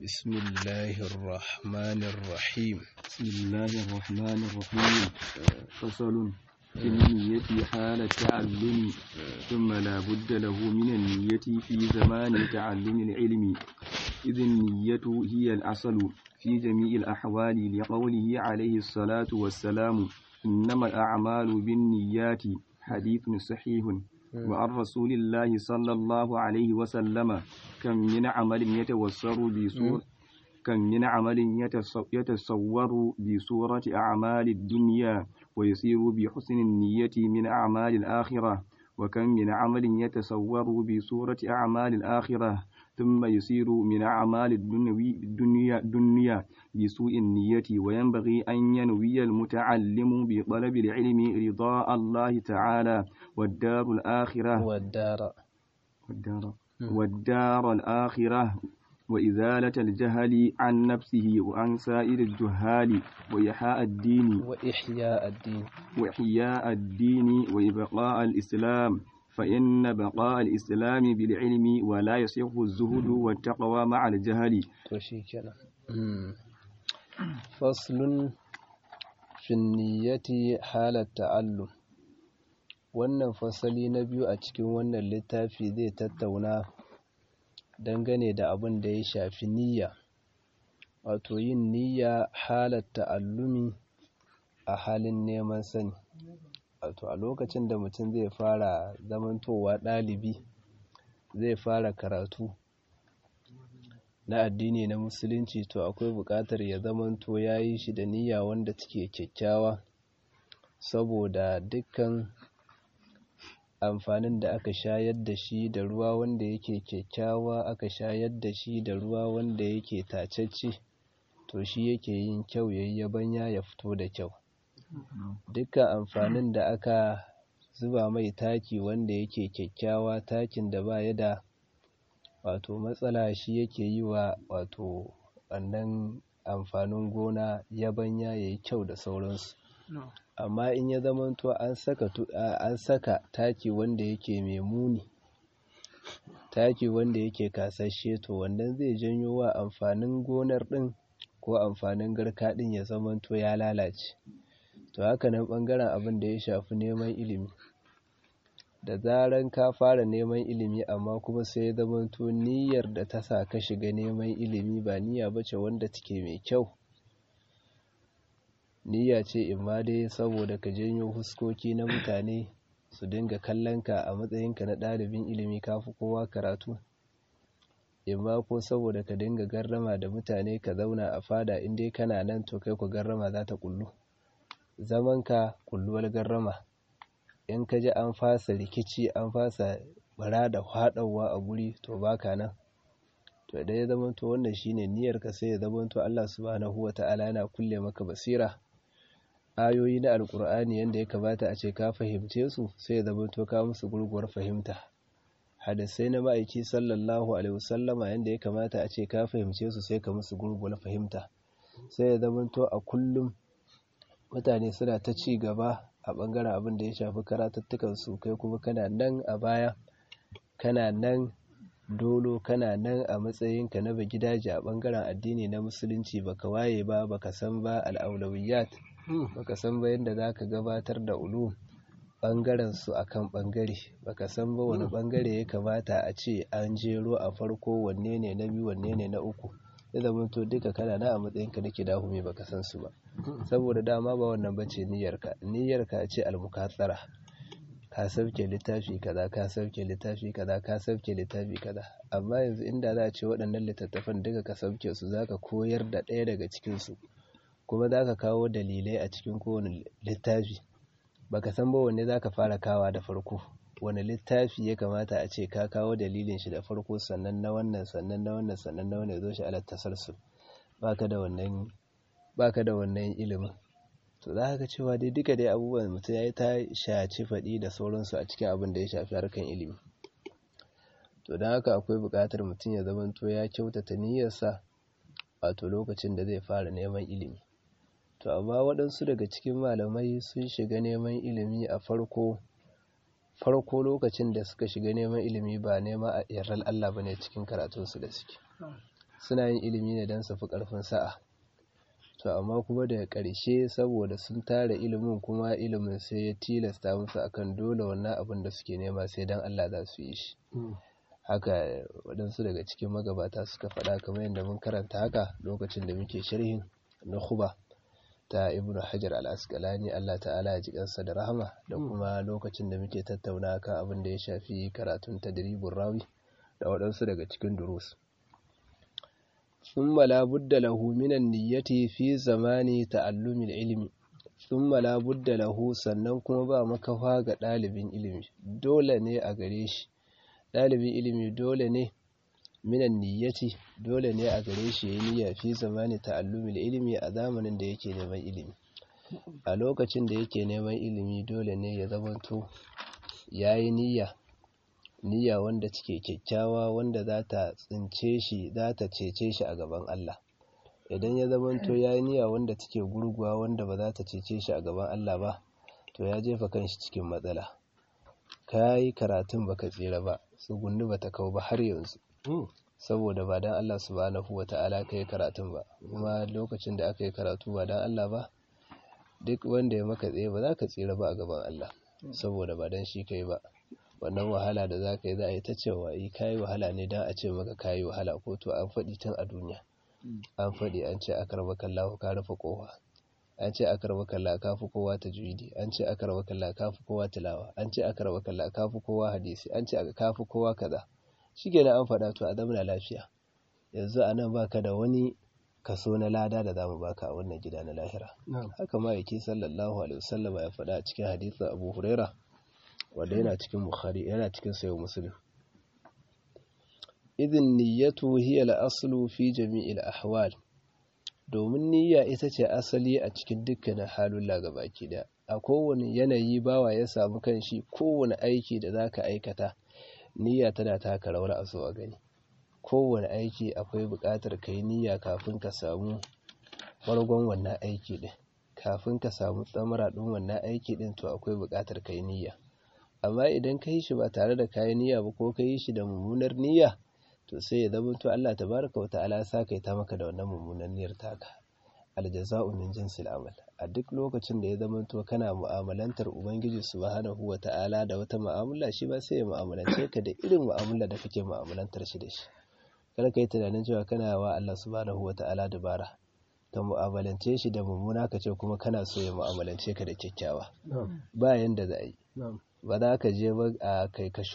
بسم الله الرحمن الرحيم. بسم الله الرحمن الرحيم. فصل في النية حال التعلم، ثم لا بد له من النية في زمان تعلم العلم، إذ النية هي الأصل في جميع الأحوال، لقوله عليه الصلاة والسلام: إنما الأعمال بالنيات، حديث صحيح. وعن رسول الله صلى الله عليه وسلم: كم من عمل يتصور بصورة أعمال الدنيا ويصير بحسن النية من أعمال الآخرة، وكم من عمل يتصور بصورة أعمال الآخرة ثم يصير من أعمال الدنيا بسوء النية. وينبغي أن ينوي المتعلم بطلب العلم رضاء الله تعالى والدار الآخرة، وإزالة الجهل عن نفسه وعن سائر الجهال، وإحياء الدين وإبقاء الإسلام، فإن بقاء الإسلام بالعلم ولا يصح الزهد والتقوى مع الجهل. فصل في النية حال التعلم. Wannan fasali na biyu a cikin wannan littafi zai tattauna dangane da abin da ya shafi niyya, wato yin niyya halar ta'allumi a halin neman sani, wato a lokacin da mutum zai fara zamantowa ɗalibi, zai fara karatu na addini na musulunci, to akwai buƙatar ya zamanto ya yi shi da niyya wanda take kyakkyawa, saboda dukkan amfanin da aka shayar da shi da ruwa wanda yake kyakkyawa, aka shayar da shi da ruwa wanda yake tacacce, to shi yake yin kyau, yayi yabanya ya fito da kyau. Dukkan amfanin da aka zuba mai taki wanda yake kyakkyawa, takin da baya da wato matsala, shi yake yi wa wato wannan amfanin gona yabanya yayi kyau da sauransu. Amma in ya zamanto an saka taki wanda yake mai muni, taki wanda yake kasashe, to wannan zai janyo wa amfanin gonar ɗin ko amfanin garka ɗin ya zamanto ya lalace. To haka nan ɓangaren abin da ya shafi neman ilimi, da zaran ka fara neman ilimi amma kuma sai ya zamanto niyyar da ta sa ka shiga neman ilimi ba niyya bace wanda take mai kyau, niyya ce imma dai saboda ka janyo huskoki na mutane su dinga kallon ka a matsayinka na ɗalibin ilimi kafi kowa karatu, imma ko saboda ka dinga garrama da mutane, ka zauna a fada in dai kana nan to kai ku garrama za ta kullu, zamanka kulluwar garrama. In ka ji an fasa rikici, an fasa bara da haɗawa a guri, to baka nan. To idan ya zamanto wannan shine niyyarka, sai ya zamanto Allah subhanahu wata'ala yana kulle maka basira. Ayoyi na alkur'ani yanda ya kamata a ce ka fahimce su, sai ya zamanto ka musu gurguwar fahimta. Hadisai na ma'aiki sallallahu alaihi wasallama yanda ya kamata a ce ka fahimce su, sai ka musu gurguwar fahimta. Sai ya zamanto a kullum mutane suna ta ci gaba a ɓangaren abin da ya shafi karatuttukan su, kai kuma kana nan a baya, kana nan dolo, kana nan a matsayinka na bagidaje a ɓangaren addini na musulunci, baka waye ba, baka san ba al'aulawiyat, baka san ba yadda za ka gabatar da ulum ɓangaren su akan ɓangare, baka san ba wani ɓangare ya kamata a ce an jero a farko, wanne ne na biyu, wanne ne na uku. Ya zamanto duka kana na a matsayinka na kidahumi baka san su ba, saboda dama ba wannan bace niyyarka a ce almukatsara, ka sauke littafi kaza, ka sauke littafi kaza, ka sauke littafi kaza. Amma yanzu inda za a ce waɗannan littattafan duka ka sauke su, zaka koyar da ɗaya daga cikin su, kuma zaka kawo dalilai a cikin kowane littafi, baka san ba wanne zaka fara kawa da farko, wani littafi ya kamata a ce ka kawo dalilin shi da farko, sannan na wannan, sannan na wannan, sannan na wannan, zo shi ala tasalsul. Baka da wannan ilimin. To za ka cewa dai duka dai abubuwan mutum ya yi ta shaci faɗi da sauransu a cikin abin da ya shafi harkan ilimi. To don haka akwai buƙatar mutum ya zamanto ya kyautata niyyarsa, wato lokacin da zai fara neman ilimi. To amma waɗansu daga cikin malamai sun shiga neman ilimi a farko lokacin da suka shiga neman ilimi ba nema a yarda Allah bane cikin karatunsu da suke. suna yin ilimi ne don su fi ƙarfin sa'a. To amma kuma daga ƙarshe saboda sun tara ilimin kuma ilimin sai ya tilasta musu akan dole wannan abin da suke nema sai dan Allah za su yi shi. Haka waɗansu daga cikin magabata suka faɗa kamar yadda mun karanta haka lokacin da muke sharhin Nukhba ta Ibn Hajar al-Asqalani, Allah ta'ala ya ji kansa da rahama, da kuma lokacin da muke tattauna kan abin da ya shafi karatun tadribur rawi da waɗansu daga cikin durus. Thumma la budda lahu minan niyyati fi zamani ta'allumil ilmi. Thumma la budda lahu, sannan kuma ba makafa ga ɗalibin ilimi, dole ne a gare shi ɗalibin ilimi, dole ne minan niyyati, dole ne a gare shi yayi niyya fi zamani ta'allumil ilmi, a zamanin da yake neman ilimi. A lokacin da yake neman ilimi dole ne ya zamanto yayi niyya wanda take kyakkyawa, wanda za ta tsince shi, za ta cece shi a gaban Allah. Idan ya zamanto yayi niyya wanda take gurguwa, wanda ba za ta cece shi a gaban Allah ba, to ya jefa kanshi cikin matsala. Kayi karatun baka tsira ba, tsugunni bata kau ba har yanzu, saboda ba dan Allah subhanahu wata'ala kai karatun ba. Kuma lokacin da aka yi karatu ba dan Allah ba, duk wanda ya maka tsaye ba za ka tsira ba a gaban Allah, saboda ba dan shi kai ba. Wannan wahala da za ka yi, za a yi ta cewa kayi wahala ne dan a ce maka kayi wahala, ko to an faɗi tun a duniya. An faɗi, an ce akarbakallahu ka rufe kofa, an ce akarbakallahu ka fi kowa tajwidi, an ce akarbakallahu ka fi kowa tilawa, an ce akarbakallahu ka fi kowa hadisi, an ce ka fi kowa kaza. Shikenan an faɗa, to a zamana lafiya. Yanzu anan baka da wani kaso na lada da zamu baka a wannan gida na lahira. Haka ma yake sallallahu alaihi wasallam ya faɗa a cikin hadisin Abu Huraira, wanda yana cikin Bukhari, yana cikin Sahih Muslim. Idin niyyatu hiya al-aslu fi jami'il ahwal. Domin niyya ita ce asali a cikin dukkanin halulla gabaki daya. A kowane yanayi bawa ya samu kanshi, kowane aiki da zaka aikata, niyya tana taka rawar a zo a gani. Kowane aiki akwai buƙatar kai niyya kafin ka samu farkon wannan aiki din. Kafin ka samu tsamara din wannan aiki din, to akwai buƙatar kai niyya. Amma idan ka yi shi ba tare da kayi niyya ba, ko ka yi shi da mummunar niyya, to sai ya zama to Allah tabaraka wa ta'ala ya saka ta maka da wannan mummunar niyyar taka. Aljaza'u min jinsil amal. A duk lokacin da ya zama to kana mu'amalantar Ubangiji subhanahu wa ta'ala da wata mu'amala, shi ba sai ya mu'amalance ka da irin mu'amala da kake mu'amalantar shi da shi. Kada ka yi tunanin cewa kana wa Allah subhanahu wa ta'ala dabara ka mu'amalance shi da mummuna, ka ce kuma kana so ya mu'amalance ka da kyakkyawa. Ba yanda za a yi. Ba za ka je ba a kai ka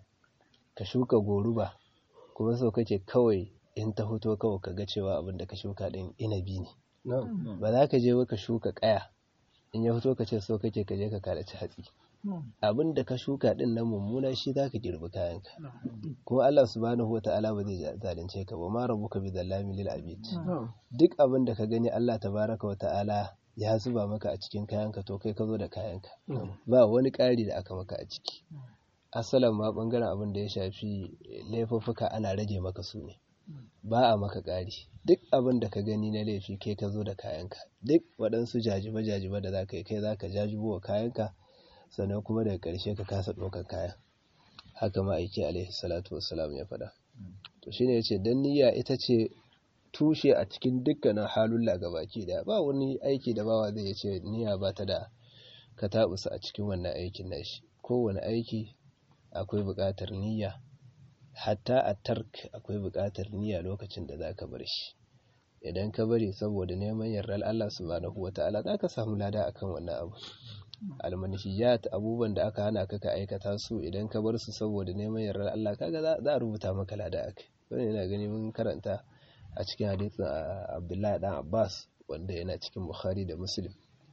shuka goruba, kuma so kake kawai in ta fito kawai ka ga cewa abin da ka shuka din inabi ne. Ba za ka je ba ka shuka kaya, in ya fito ka ce so kake ka je ka kalaci hatsi. Abin da ka shuka din nan mummuna, shi za ka girbi kayanka. Kuma Allah subhanahu wa ta'ala ba zai zalunce ka ba. Ma rabbuka bi zallamin lil abid. Duk abin da ka gani Allah tabaraka wa ta'ala ya zuba maka a cikin kayanka, to kai ka zo da kayanka, ba wani ƙari da aka maka a ciki. Asalan ma ɓangaren abin da ya shafi laifuffuka ana rage maka su ne, ba a maka ƙari. Duk abin da ka gani na laifi kai ka zo da kayanka. Duk waɗansu jajiba da za ka yi, kai za ka jajibo wa kayanka, sannan kuma daga ƙarshe ka kasa ɗaukar kayan. Haka ma'aiki alaihi salatu wassalam ya faɗa. To shine yace dan niyya ita ce tushe a cikin dukkanin halulla gabaki daya. Ba wani aiki da bawa zai ce niyya ba ta da katabusa a cikin wannan aikin nashi. Kowane aiki akwai buƙatar niyya, hatta a tark akwai buƙatar niyya lokacin da zaka bar shi. Idan ka bari saboda neman yardar Allah subhanahu wata'ala, zaka samu lada akan wannan abu. Almanhiyat, abubuwan da aka hana ka aikata su, idan ka bar su saboda neman yardar Allah, kaga za a rubuta maka lada akai. Wannan ina gani mun karanta a cikin hadisin Abdullahi dan Abbas, wanda yana cikin Bukhari da Muslim.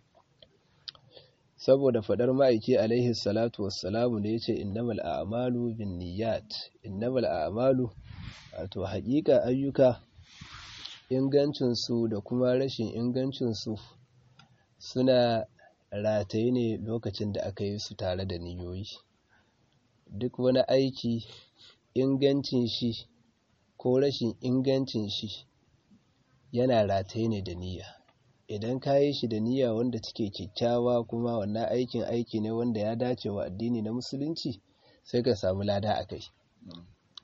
Saboda fadar ma'aiki alaihi salatu wassalamu da yace innamal a'malu binniyat. Innamal a'malu, wato haƙiƙa ayyuka, ingancin su da kuma rashin ingancin su suna rataye ne lokacin da aka yi su tare da niyoyi. Duk wani aiki, ingancin shi ko rashin ingancin shi yana rataye ne da niyya. Idan ka yi shi da niyya wanda take kyakkyawa, kuma wannan aikin aiki ne wanda ya dace wa addini na musulunci, sai ka samu lada a kai.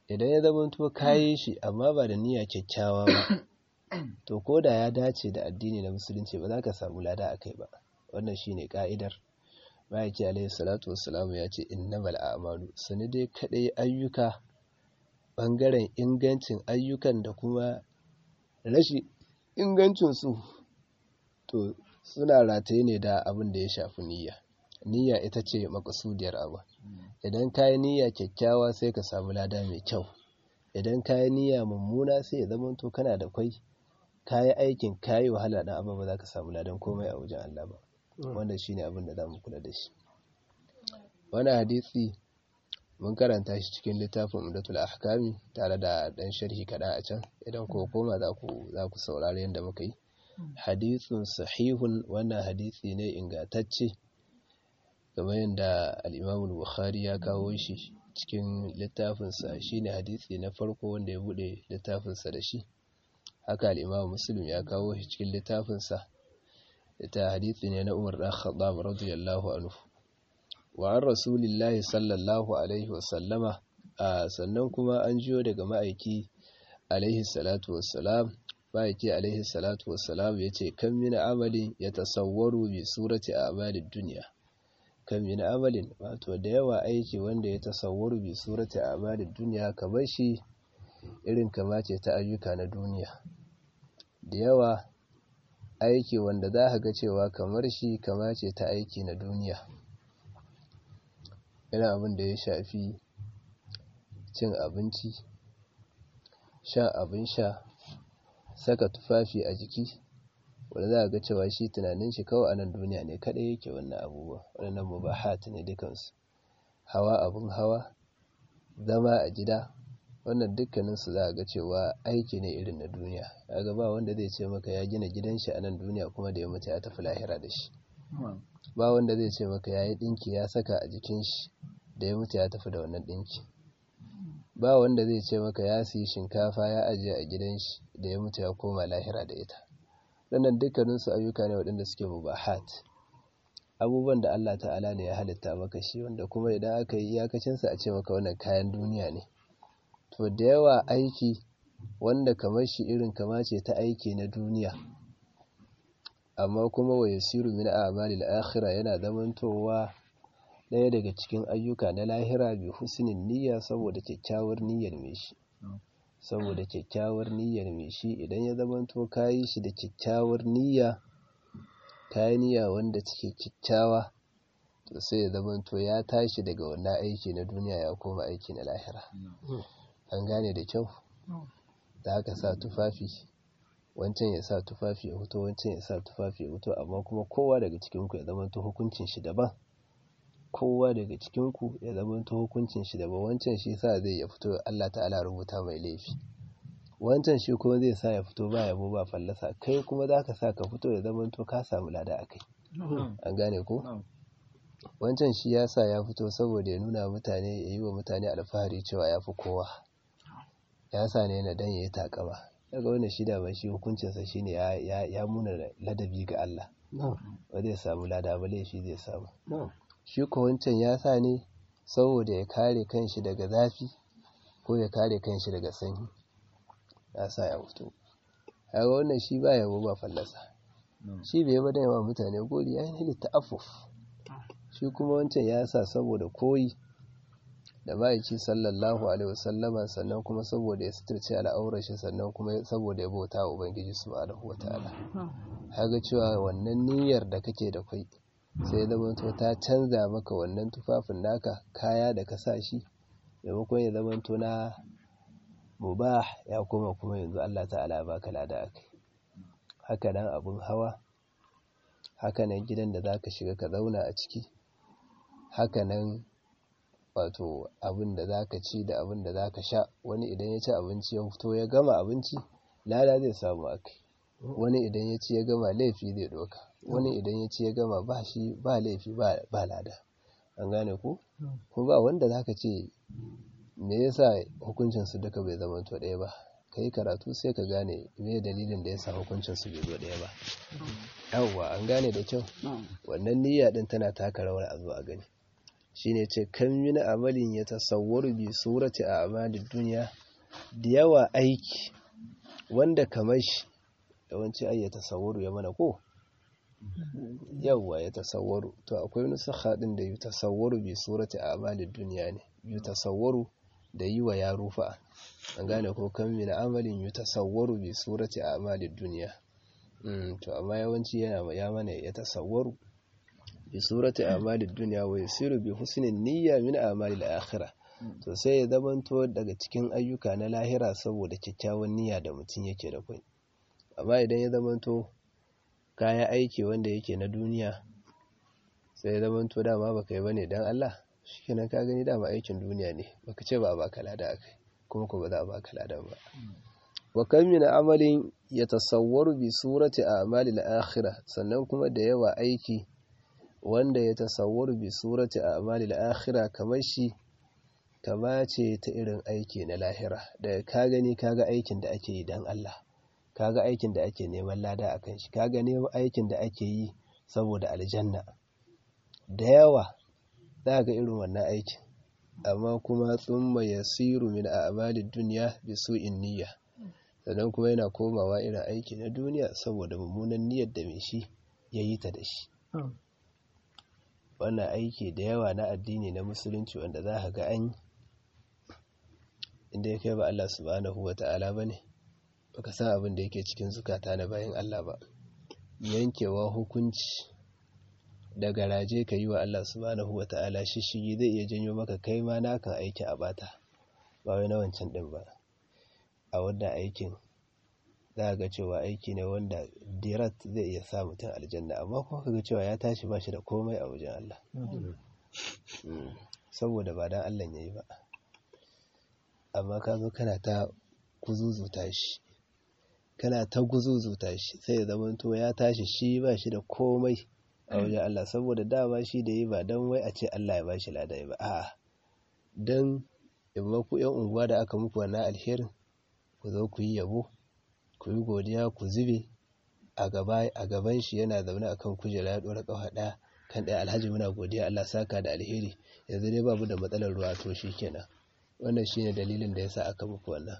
idan ya zamanto kayi shi amma ba da niyya kyakkyawa ba to ko da ya dace da addini na musulunci ba za ka samu lada a kai ba. Wannan shine ka'idar. Ma'aiki alaihi salatu wassalamu ya ce innamal a'malu, sani dai kadai ayyuka, bangaren ingancin ayyukan da kuma rashin ingancin su to suna rataye ne da abin da ya shafi niyya. Niyya ita ce makasudiyar abu. Idan ka yi niyya kyakkyawa sai ka samu lada mai kyau, idan ka yi niyya mummuna sai ya zama to kana da kwai, ka yi aikin, ka yi wahala ɗan abu ba za ka samu ladan komai a wajen Allah ba. Wannan shine abin da za mu kula da shi. Wani hadisi mun karanta shi cikin littafin Umdatul Ahkami tare da ɗan sharhi kaɗan a can, idan ko koma za ku saurari yadda muka yi. Hadisun sahihun, wannan hadisi ne ingantacce kamar yadda al-Imam Bukhari ya kawo shi cikin littafinsa, shine hadisi na farko wanda ya bude littafinsa da shi. Haka al-Imam Muslim ya kawo shi cikin littafinsa. Ita hadisi ne na Umar dan Khattab radiyallahu anhu. Wa an Rasulillahi sallallahu alaihi wa sallama, sannan kuma an jiyo daga ma'aiki alaihi salatu wassalam. Ma'aiki alaihi salatu wassalam yace kan min amalin yatasawwaru bi surati a'malid dunya. Kan min amalin, wato da yawa aiki wanda ya tasawwaru bi surati a'malid dunya, kamar shi irin kama ce ta ayyuka na duniya. Da yawa aiki wanda za ka ga cewa kamar shi kama ce ta aiki na duniya. Yana abin da ya shafi cin abinci, shan abin sha, saka tufafi a jiki, wanda za a ga cewa shi tunanin shi kawai a nan duniya ne kaɗai yake wannan abubuwa. Waɗannan mubahat ne dukansu. Hawa abin hawa, zama a gida, wannan dukkaninsu za a ga cewa aiki ne irin na duniya. Kaga ba wanda zai ce maka ya gina gidan shi a nan duniya kuma da ya mutu ya tafi lahira da shi. Ba wanda zai ce maka ya yi ɗinki ya saka a jikin shi da ya mutu ya tafi da wannan ɗinki. Ba wanda zai ce maka ya siyi shinkafa ya ajiye a gidan shi da ya mutu ya koma lahira da ita. Wannan dukkaninsu ayyuka ne waɗanda suke mubahat, abubuwan da Allah ta'ala ne ya halitta maka shi, wanda kuma idan aka yi iyakacinsa a ce maka wannan kayan duniya ne. To da yawa aiki wanda kamar shi irin kama ce ta aiki na duniya, amma kuma wa yasiru min a'malil akhirah, yana zamantowa ɗaya daga cikin ayyuka na lahira bi husnin niyya, saboda kyakkyawar niyyar mai shi. Saboda kyakkyawar niyyar mai shi, idan ya zamanto kayi shi da kyakkyawar niyya, kayi niyya wanda take kyakkyawa, to sai ya zamanto ya tashi daga wannan aiki na duniya ya koma aiki na lahira. An gane da kyau? Da haka sa tufafi, wancan ya sa tufafi ya fito, wancan ya sa tufafi ya fito, amma kuma kowa daga cikinku ya zamanto hukuncin shi daban. Kowa daga cikinku ya zamanto hukuncin shi daban. Wancan shi sa zai ya fito Allah ta'ala rubuta mai laifi, wancan shi kuma zai sa ya fito ba yabo ba fallasa, kai kuma za ka sa ka fito ya zamanto ka samu lada a kai. An gane ko? Wancan shi ya sa ya fito saboda ya nuna mutane, ya yi wa mutane alfahari cewa ya fi kowa, ya sa ne na dan ya yi takama. Daga wannan shi da shi hukuncinsa shi ne ya muna ladabi ga Allah, ba zai samu lada ba, laifi zai samu. Shi ko wancan ya sa ne saboda ya kare kanshi daga zafi ko ya kare kanshi daga sanyi, ya sa ya fito. Kaga wannan shi ba yabo ba fallasa, shi bai ba da yawa mutane gori, ya yi litta'affuf. Shi kuma wancan ya sa saboda koyi da ma'aiki sallallahu alaihi wasallama, sannan kuma saboda ya suturce al'aurar shi, sannan kuma saboda ya bauta wa Ubangiji subhanahu wataala. Kaga cewa wannan niyyar da kake da kai sai ya zamanto ta canza maka wannan tufafin naka, kaya da ka sa shi, maimakon ya zamanto na mubah ya koma kuma yanzu Allah ta'ala baka lada akai. Haka nan abun hawa, haka nan gidan da zaka shiga ka zauna a ciki, haka nan wato abin da zaka ci da abin da zaka sha. Wani idan ya ci abinci ya fito ya gama abinci, lada zai samu akai. Wani idan ya ci ya gama laifi zai doka. Wani idan ya ci ya gama ba shi ba laifi ba lada. An gane ku? Kuma ba wanda zaka ce me yasa hukuncin su duka bai zama to ɗaya ba. Kai karatu sai ka gane me dalilin da yasa hukuncin su bai zo ɗaya ba. Yawwa, an gane da kyau. Wannan niyya din tana taka rawar a zo a gani. shine ce kan min amalin ya tasawwaru bi surati a amalin duniya, da yawa aiki wanda kamar shi yawanci ai ya tasawwaru ya mana ko yawa ya tasawwaru, to akwai nusakha din da ya tasawwaru bi surati a amalin duniya ne, ya tasawwaru da yi wa ya rufa an gane ko kan min amalin ya tasawwaru bi surati a amalin duniya. To amma yawanci yana ya mana ya tasawwaru bi surati amalid dunya wa yasiru bi husnin niyya min amalil akhirah, to sai ya zamanto daga cikin ayyuka na lahira saboda kyakkyawan niyya da mutum yake da kai. Amma idan ya zamanto kaya aiki wanda yake na duniya sai ya zamanto dama baka yi bane dan Allah, shikenan ka gani dama aikin duniya ne, baka ce ba a baka lada akai kuma ko ba za a baka ladan ba. wa kam min amalin yatasawwaru bi surati a'malil akhirah, sannan kuma da yawa aiki wanda ya tasawwaru bi surati a'malil akhirah kamar shi kama ce ta irin aiki na lahira, da ka gani kaga aikin da ake yi dan Allah, kaga aikin da ake neman lada akan shi, kaga neman aikin da ake yi saboda aljanna, da yawa za ga irin wannan aikin, amma kuma tsumma yasiru min a'malid dunya bi su'in niyya, sannan kuma yana komawa irin aiki na duniya saboda mummunan niyyar da mai shi ya yi ta da shi. Wannan aiki da yawa na addini na musulunci wanda za ka ga an inda ya kai ba Allah subhanahu wa ta'ala ba ne, ba ka san abin da yake cikin zukata na bayan Allah ba. Yankewa hukunci da garaje ka yi wa Allah subhanahu wa ta'ala shishigi zai iya janyo maka kai ma nakan aiki a bata, ba wai na wancan ɗin ba. A wannan aikin za ga cewa aiki ne wanda dirat zai iya sa mutum aljanna, amma kuma kaga cewa ya tashi ba shi da komai a wajen Allah saboda ba dan Allah yayi ba. Amma ka zo kana ta guzuzuta shi, sai ya zamanto ya tashi shi ba shi da komai a wajen Allah, saboda dama shi da yi ba dan wai a ce Allah ya ba shi lada ba, a'a dan in ku yan unguwa da aka muku wannan alherin ku zo ku yi yabo, ku yi godiya, ku zube a gaban shi yana zaune akan kujera ya dora kafa ɗaya kan ɗaya, alhaji muna godiya Allah saka da alheri, yanzu dai babu da matsalar ruwa, to shikenan. Wannan shine dalilin da yasa aka muku wannan,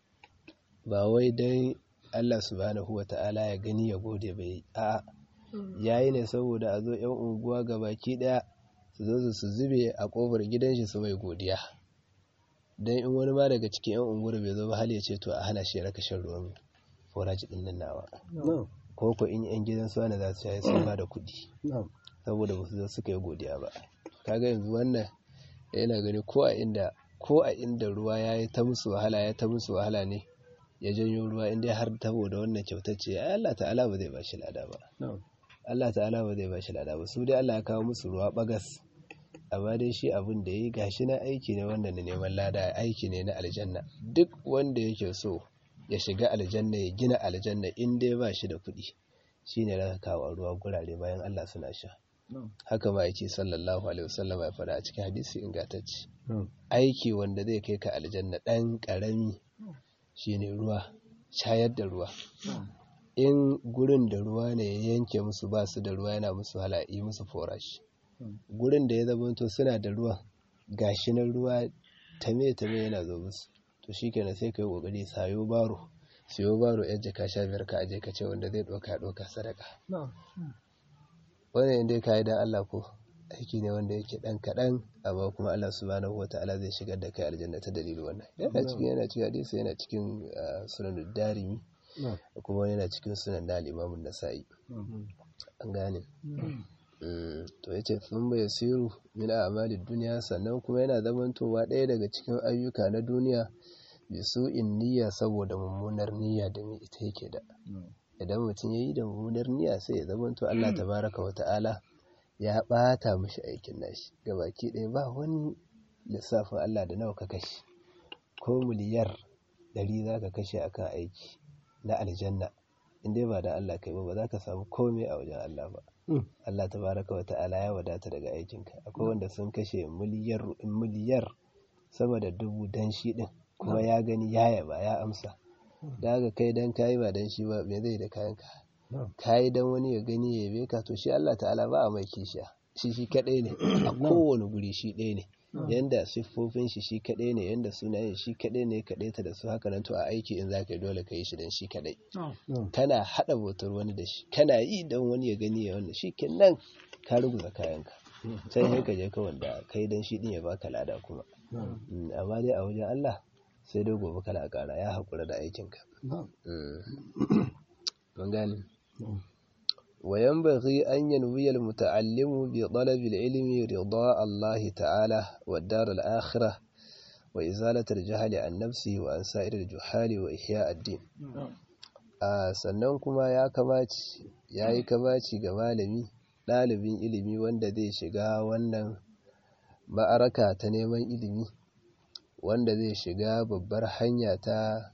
ba wai dan Allah subhanahu wata'ala ya gani ya gode bai, a'a yayi ne saboda a zo yan unguwa gabaki ɗaya su zo su zube a kofar gidan shi su mai godiya. Dan in wani ma daga cikin yan unguwar bai zo ba, hali ya ce to a hana shi raka shan ruwan foraji din nan nawa, ko in yan gidan su wani za su shaye sun ba da kuɗi saboda ba su zo suka yi godiya ba. Kaga yanzu wannan yana gani ko a inda ruwa ya yi ta musu wahala ne ya janyo ruwa, inda har saboda wannan kyautar ce Allah ta'ala ba zai ba shi lada ba. Allah ta'ala ba zai ba shi lada ba, su dai Allah ya kawo musu ruwa bagas, amma dai shi abin da yi gashi na aiki ne wanda na neman lada, aiki ne na aljanna. Duk wanda yake so ya shiga aljanna ya gina aljanna in dai ba shi da kuɗi, shine raka kawo ruwa gurare bayan Allah suna sha. Haka ma yake sallallahu alaihi wasallam ya faɗa a cikin hadisi ingantacce. Aiki wanda zai kai ka aljanna ɗan ƙarami shine ruwa, shayar da ruwa. In gurin da ruwa ne ya yanke musu, ba su da ruwa, yana musu wahala, yi musu forashi. Gurin da ya zamanto suna da ruwa, gashi na ruwa tame yana zo musu, to shikenan sai kai kokari siyo baro yan jaka 15 ka aje ka ce wanda zai doka sadaka. Wannan inda kai dan Allah ko aiki ne wanda yake dan kadan, amma kuma Allah subhanahu wataala zai shigar da kai aljanna ta dalilin wannan. Yana cikin hadisi, yana cikin sunan Darimi, kuma yana cikin sunan da Imam An-Nasa'i. An gane. To yace sun bai siru min a'malid dunya, sannan kuma yana zamantowa ɗaya daga cikin ayyuka na duniya bi su'in niyya, saboda mummunar niyya da mai ita yake da. Idan mutum yayi da mummunar niyya sai ya zamanto Allah tabaraka wa ta'ala ya bata mishi aikin nashi gabaki ɗaya. Ba wani lissafin Allah da nawa ka kashe, ko miliyar 100 zaka kashe akan aiki na aljanna, in dai ba da Allah kai ba za ka samu komai a wajen Allah ba. Allah tabaraka wa ta'ala ya wadata daga aikinka. Akwai wanda sun kashe miliyar sama da 1000 dan shi din, kuma ya gani ya yaba ya amsa. Daga kai dan kai ba dan shi ba, me zai da kayanka? Kai dan wani ya gani ya yabe ka, to shi Allah ta'ala ba a mai kishiya. shi kadai ne a kowane guri shi ɗaya ne yanda siffofin shi kadai ne yanda sunayen shi kadai ne kadai ta da su haka nan to a aiki in zaka yi dole ka yi shi dan shi kadai kana hada bautar wani da shi kana yi dan wani ya gani ya wannan shikenan ka ruguza kayanka sai ka je ka wanda kai dan shi din ya baka lada kuma amma dai a wajen Allah sai dai gobe kala kara ya hakura da aikinka mun gane وينبغي أن ينوي المتعلم بطلب العلم رضاء الله تعالى والدار الآخرة وإزالة الجهل عن نفسه وعن سائر الجهال وإحياء الدين sannan kuma ya yi kamaci ga malami ɗalibin ilimi wanda zai shiga wannan ma'araka ta neman ilimi wanda zai shiga babbar hanya ta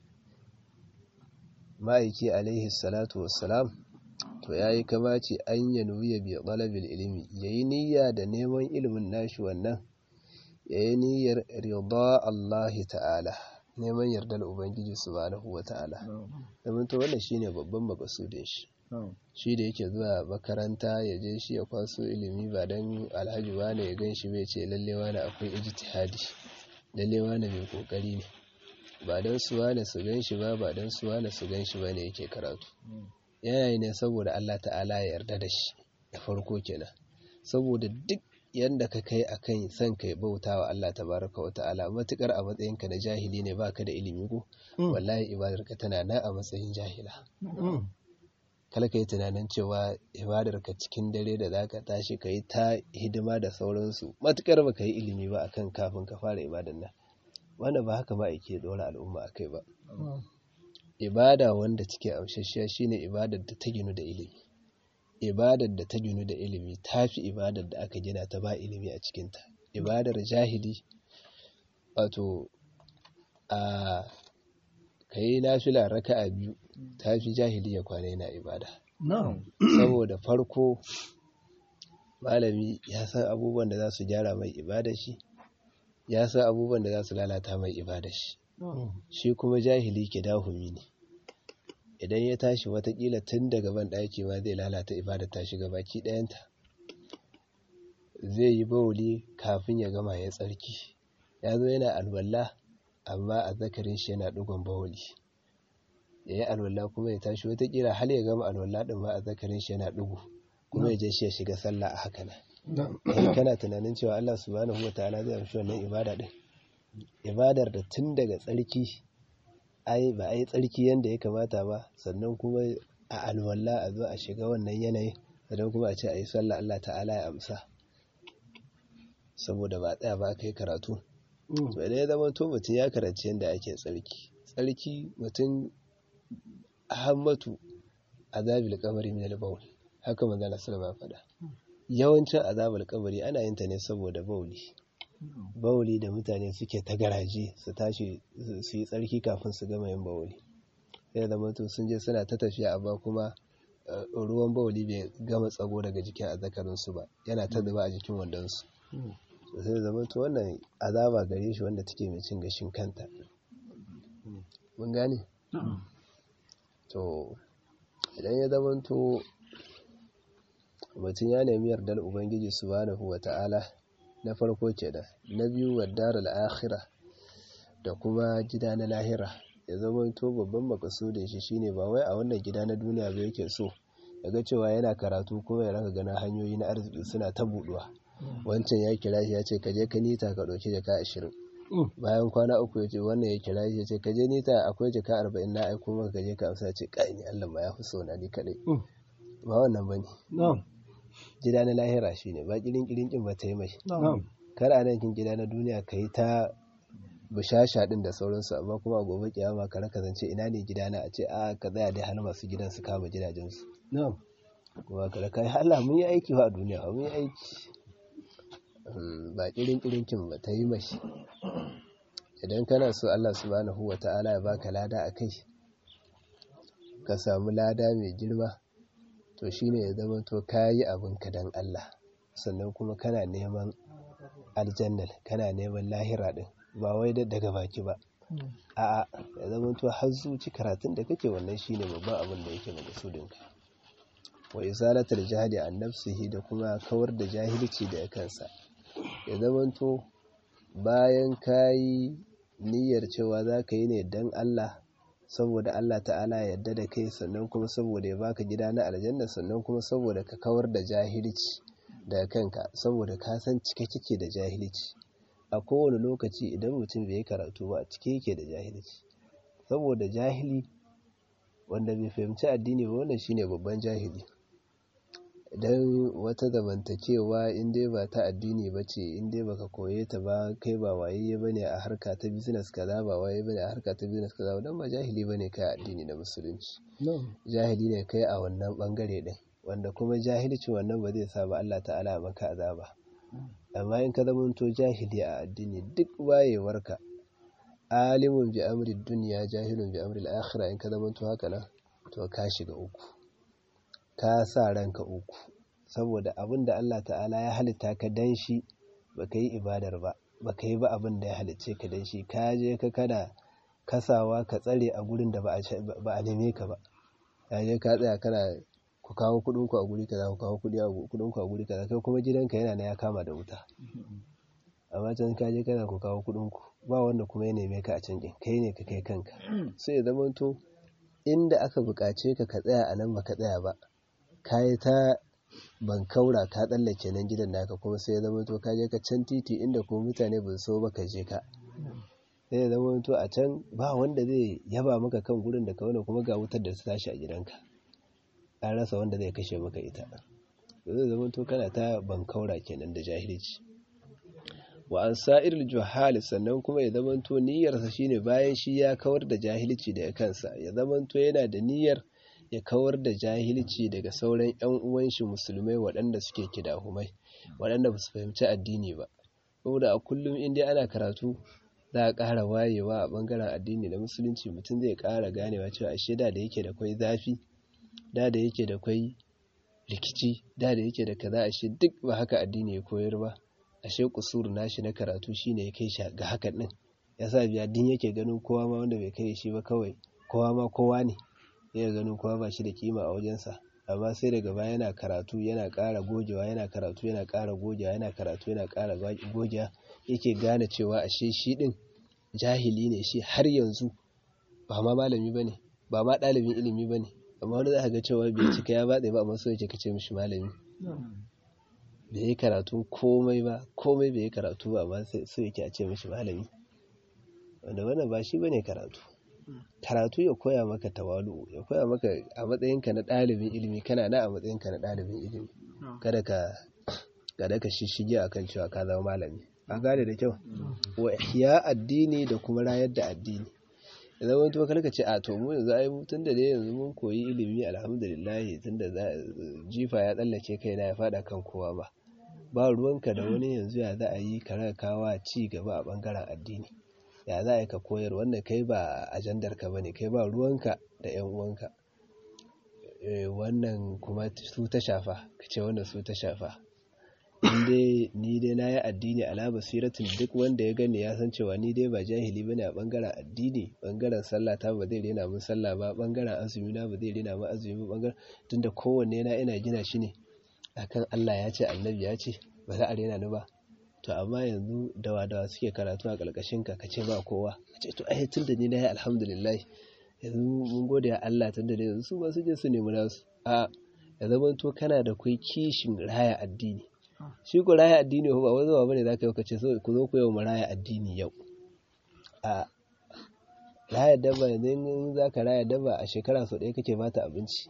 ma'aiki alaihi salatu wassalam to ya yi kamaci an yi nuya biya ɗalibin ilimi ya yi niyya da neman ilimin nashi wannan ya yi niyyar rida Allah ta'ala neman yardar Ubangiji subhanahu wa ta'ala domin to wannan shine babban makasudin shi da yake zuwa makaranta ya je shi ya kwaso ilimi ba don alhaji wane ya gan shi bai ce lalle wane akwai ijtihadi lalle wane mai kokari ne ba don su wane su gan shi ba don su wane su gan shi ba ne yake karatu yanayi ne saboda Allah ta'ala ya yarda da shi da farko kenan saboda duk yanda ka kai akan son kai bautawa Allah tabaraka wa ta'ala matukar a matsayinka na jahili ne baka da ilimi ko wallahi ibadarka tana nan a matsayin jahila kala kai tunanin cewa ibadarka cikin dare da zaka tashi kai ta hidima da sauransu matukar baka yi ilimi ba akan kafin ka fara ibadar nan wanda ba haka ba yake dora al'umma akai ba ibada wanda take amshashiya shine ibadar da ta ginu da ilimi ibadar da ta ginu da ilimi tafi ibadar da aka gina ta ba ilimi a cikinta ibadar jahili wato a kai nafila raka'a biyu tafi jahili ya kwana yana ibada saboda farko malami ya san abubuwan da za su gyara mai ibadar shi ya san abubuwan da za su lalata mai ibadar shi shi kuma jahili ke dahumi ne idan ya tashi watakila tun daga ban ɗaki ma zai lalata ibada ta shiga baki ɗayanta zai yi bawuli kafin ya gama ya tsarki ya zo yana alwala amma a zakarin shi yana ɗugon bawuli ya yi alwala kuma ya tashi watakila hal ya gama alwala ɗin ma a zakarin shi yana ɗugu kuma ya je shi ya shiga sallah a haka nan kana tunanin cewa Allah subhanahu wa ta'ala zai amshi wannan ibada ɗin ibadar da tun daga tsarki ba a yi tsarki yadda ya kamata ba sannan kuma a alwala a zo a shiga wannan yanayin sannan kuma a ce a yi sallah Allah ta'ala ya amsa saboda ba tsaya ba aka yi karatu to idan ya zama to mutum ya karanci yadda ake tsarki mutum ahammatu azabil qabri min al-bawl haka manzo Allah sallallahu alaihi wasallam yawancin azabul qabri ana yin ta ne saboda bauli da mutane suke ta garaje su tashi su yi tsarki kafin su gama yin bauli sai da mutum sun je suna ta tafiya amma kuma ruwan bauli bai gama tsago daga jikin azzakarinsu ba yana ta zuba a jikin wandonsu sai da mutum wannan azaba gare shi wanda take mai cin gashin kanta mun gane to idan ya zama to mutum ya nemi yardar ubangiji subhanahu wata'ala na farko kenan na biyu wadar al-akhirah da kuma gida na lahira ya zama to babban makasudin shi shine ba wai a wannan gida na duniya ba yake so yaga cewa yana karatu kuma ya raka gana hanyoyi na arziki suna ta buduwa wancan ya kira shi ya ce kaje ka nita ka dauki jaka 20 bayan kwana uku ya ce wannan ya kira shi ya ce kaje nita akwai jaka 40 na aiko maka kaje ka amsa ce kai ni Allah ma ya fi so na ni kadai ba wannan bane gida na lahira shine ba kirin kin ba ta yi mai kar a nan kin gida na duniya kai ta bushasha din da sauransu amma kuma gobe kiyama ka raka zance ina ne gidana a ce a ka tsaya dai hana masu gidan su kama gidajen su kuma ka kai Allah mun yi aiki a duniya mun yi aiki ba kirin kin ba ta yi mashi idan kana so Allah subhanahu wata'ala ya baka lada akai ka samu lada mai girma to shine ya zama to kayi abin ka dan Allah sannan kuma kana neman aljannal kana neman lahira din ba wai daga baki ba a'a ya zama to har zuci karatun da kake wannan shine babban abin da yake makasudin ka wa izalatul jahli an nafsihi da kuma kawar da jahilci da kansa. Ya zamanto bayan kayi niyyar cewa zaka yi ne dan Allah, saboda Allah ta'ala ya yarda da kai, sannan kuma saboda ya baka gida na aljanna, sannan kuma saboda ka kawar da jahilci daga kanka, saboda ka san cike kike da jahilci. A kowane lokaci idan mutum bai yi karatu ba cike yake da jahilci, saboda jahili wanda bai fahimci addini ba wannan shine babban jahili. Idan wata zamantakewa in dai ba ta addini ba ce, in dai baka koye ta ba, kai ba wayayye bane a harka ta business kaza, ba wayayye bane a harka ta business kaza, dan ba jahili bane kai addini na musulunci. Jahili ne kai a wannan bangare din, wanda kuma jahilci wannan ba zai sa ba Allah ta'ala maka azaba. Amma in ka zamanto jahili a addini duk wayewarka, alimun bi amri dunya jahilun bi amri al-akhirah, in ka zamanto haka nan to ka shiga uku, ka sa ranka uku, saboda abinda Allah ta'ala ya halitta ka dan shi baka yi ibadar ba, baka yi ba abin da ya halicce ka dan shi, ka je ka kada kasawa ka tsare a gurin da ba a neme ka ba, ka je ka tsaya kana ku kawo kudin ku a guri kaza, ku kawo kudin ku a guri kaza, kai kuma gidanka yana na ya kama da wuta. Amma can ka je kana ku kawo kudin ku, ba wanda kuma ya neme ka a can din, kai ne ka kai kanka. Sai ya zamanto inda aka buƙace ka tsaya a nan baka tsaya ba, kayi ta bankaura ka tsallake nan gidan naka, kuma sai ya zamanto ka je ka can titi inda kuma mutane ba so ba ka je ka. Sai ya zamanto a can ba wanda zai yaba maka kan gurin da ka wani, kuma ga wutar da ta tashi a gidanka, an rasa wanda zai kashe maka ita. Zai zamanto kana ta bankaura kenan da jahilci. Wa an sa'iril juhal, sannan kuma ya zamanto niyyarsa shine bayan shi ya kawar da jahilci daga kansa, ya zamanto yana da niyyar ya kawar da jahilci daga sauran ƴan uwan shi musulmai waɗanda suke kidahumai, waɗanda ba su fahimci addini ba. Saboda a kullum in dai ana karatu za a ƙara wayewa a ɓangaren addini da musulunci, mutum zai ƙara ganewa cewa ashe da yake da kwai zafi, da yake da kwai rikici, da yake da kaza, ashe duk ba haka addini ya koyar ba. Ashe kusur nashi na karatu shine ya kai shi ga hakan din, yasa biya din yake ganin kowa ma wanda bai kai shi ba kawai kowa ma kowa ne, yana ganin kowa ba shi da kima a wajensa. Amma sai daga baya yana karatu yana ƙara gogewa, yana karatu yana ƙara gogewa, yana karatu yana ƙara gogewa, yake gane cewa ashe shi din jahili ne shi har yanzu, ba ma malami bane, ba ma ɗalibin ilimi bane. Amma wani za ka ga cewa bai cika ya batse ba, amma so yake kace mishi malami. Bai yi karatun komai ba, komai bai yi karatu ba, amma so yake a ce mishi malami. Wanda wannan ba shi bane karatu. Karatu ya koya maka tawalu, ya koya maka a matsayinka na ɗalibin ilimi, kana na a matsayinka na ɗalibin ilimi, kada ka shishige akan cewa ka zama malami. An gane da kyau. Wa ihya addini da kuma rayar da addini. Idan wani to ka ce a to mu yanzu ai tun da dai yanzu mun koyi ilimi alhamdulillah, tunda jifa ya tsallake kai na ya fada kan kowa ba ruwanka da wani yanzu ya za a yi karakawa ci gaba a bangaren addini, ya za a yi ka koyar, wannan kai ba ajandar ka bane, kai ba ruwanka da yan uwanka. Wannan kuma su ta shafa, ka ce wannan su ta shafa. Ni dai na yi addini ala basiratin, duk wanda ya gani ya san cewa ni dai ba jahili bane a bangaren addini. Bangaren sallah ta ba zai rena mun sallah ba, bangaren azumi na ba zai rena mun azumi ba, bangaren tunda kowanne na ina gina shi ne akan Allah ya ce annabi ya ce, ba za a rena ni ba. To amma yanzu dawa suke karatu a ƙarƙashin ka ce ba kowa, ka ce to ai tunda ni na yi alhamdulillah, yanzu mun gode wa Allah tunda dai yanzu su ba su je su nemi nasu. A ya zama to kana da kai kishin raya addini. Shi ku raya addini ba wani zuwa bane za ka yi ka ce ku zo ku yau mu raya addini yau. A raya dabba, yanzu za ka raya dabba a shekara sau ɗaya kake bata abinci.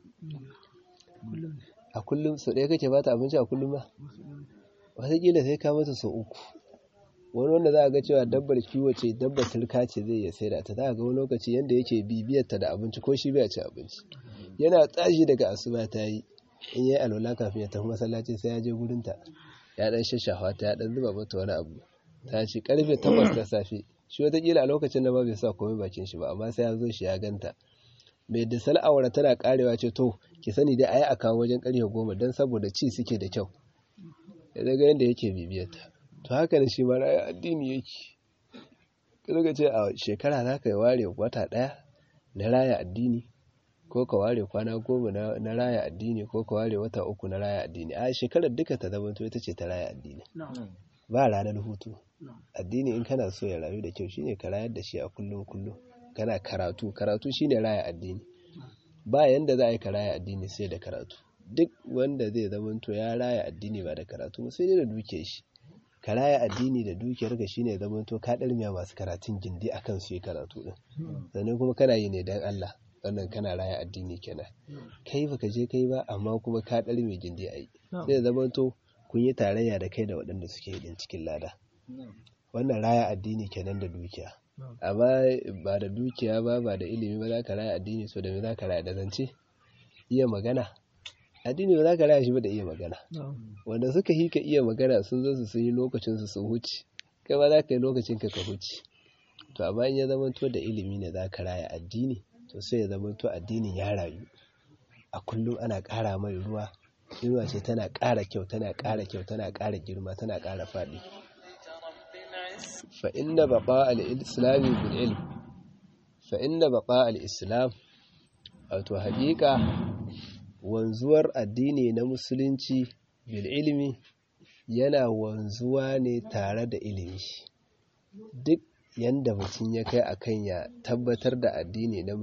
A kullum sau ɗaya kake bata abinci a kullum ba. Wataƙila sai ka mata sau uku. Wani wanda za a ga cewa dabbar kiwo ce, dabbar turka ce zai iya saida ta, za a ga wani lokaci yanda yake bibiyar ta da abinci ko shi bai ci abinci. Yana tashi daga asuba ta yi, in yi alwala kafin ya tafi masallaci sai ya je gurinta, ya dan shashafa ta, ya dan zuba mata wani abu, ta ci karfe 8 na safe. Shi wataƙila a lokacin da ba bai sa komai bakin shi ba, amma sai ya zo shi ya ganta. Mai da sal'awar tana karewa ce to ki sani dai ayi a kawo wajen karfe 10 dan saboda ci suke da kyau. Ya daga yanda yake bibiyar ta. To haka ne shi ma raya addini yake. Kada ka ce a shekara za ka yi ware wata ɗaya na raya addini, ko ka ware kwana 10 na raya addini ko ka ware wata 3 na raya addini a shekarar duka ta zama to ita ce ta raya addini ba ranar hutu. Addini in kana so ya rayu da kyau shine ka rayar da shi a kullum kana karatu shine raya addini. Ba yanda za a yi ka raya addini sai da karatu. Duk wanda zai zama to ya raya addini ba da karatu sai dai da dukiyar shi. Ka raya addini da dukiyar ka shine zama to ka dalmiya masu karatun gindi akan su yi karatu din. Sannan kuma kana yi ne dan Allah. Wannan kana raya addini kenan. Kai baka je kai ba amma kuma ka dalme gindi ayi. Sai zama to kun yi tarayya da kai da waɗanda suke yin cikin lada. Wannan raya addini kenan da dukiya. Amma ba da dukiya ba da ilimi ba za ka raya addini, so da me za ka raya da zance iya magana. Addini ba za ka raya shi ba da iya magana. Wanda suka yi ka iya magana sun zo su yi lokacin su huce, kai ba za ka yi lokacin ka huce. To amma in ya zama to da ilimi ne za ka raya addini, to sai ya zama to addinin ya rayu a kullum ana ƙara mai ruwa. Inuwa ce tana ƙara kyau, tana ƙara girma, tana ƙara faɗi. fa inna baqa al-islam bil ilm, fa inna baqa al-islam, wato haƙiƙa wanzuwar addini na musulunci bil ilmi yana wanzuwa ne tare da ilimi. Duk yanda mutum ya kai akan ya tabbatar da addini na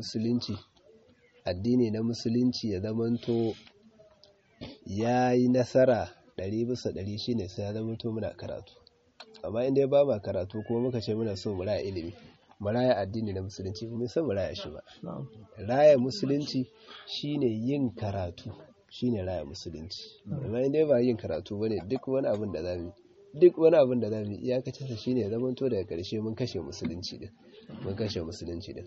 musulunci ya zamanto ya yi nasara 100% shine sai ya zamanto muna karatu. Amma inda ba ma karatu kuma muka ce muna so mu raya ilimi, mu raya addini na musulunci, mu san mu raya shi ba. Raya musulunci shine yin karatu, shine raya musulunci. Amma inda ba yin karatu bane duk wani abin da zamu iyakacin sa shine zamanto daga ƙarshe mun kashe musulunci din.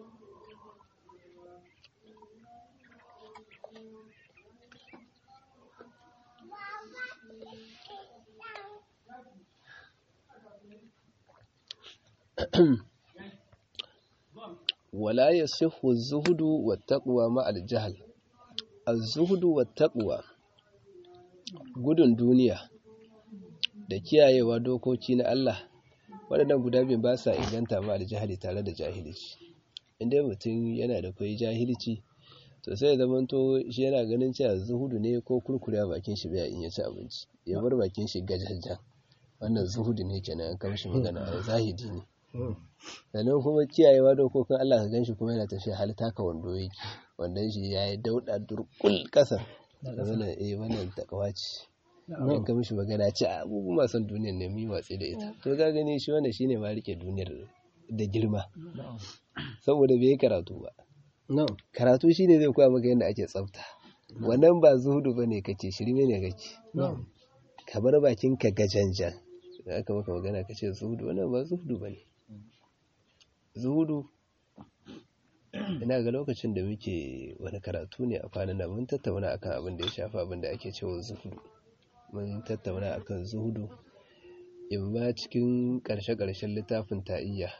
wala yasihu az-zuhdu wat-taqwa ma al-jahl. Az-zuhdu wat-taqwa, gudun duniya da kiyayewa dokoki na Allah, waɗannan guda biyu ba sa inganta ma al-jahli tare da jahilci. Inda mutum yana da kai jahilci to sai ya zamanto shi yana ganin cewa zuhudu ne ko kurkure bakin shi bai in ya ci abinci, ya bar bakin shi gajajjan. Wannan zuhudu ne kenan, an kawo shi magana zahidi ne. Sannan kuma kiyayewa dokokin Allah ka ganshi kuma yana tafiya hal taka wando yake, wandon shi yayi dauda durkul kasar. Wannan takawa ce. In ka mishi magana ce abubuwa masu duniyar ne mu watsi da ita. To ka gani shi wannan shine ma rike duniyar da girma. Saboda bai karatu ba. Karatu shine zai koya maka yadda ake tsafta. Wannan ba zuhudu bane kake, shirme ne kake. Ka bar bakin ka gajanjan. Aka maka magana kace zuhudu, wannan ba zuhudu bane. Zuhudu, ina ga lokacin da muke wani karatu ne a kwanan nan mun tattauna akan abin da ya shafi abin da ake cewa zuhudu. Mun tattauna akan zuhudu imma cikin ƙarshe-ƙarshen littafin ta'iyya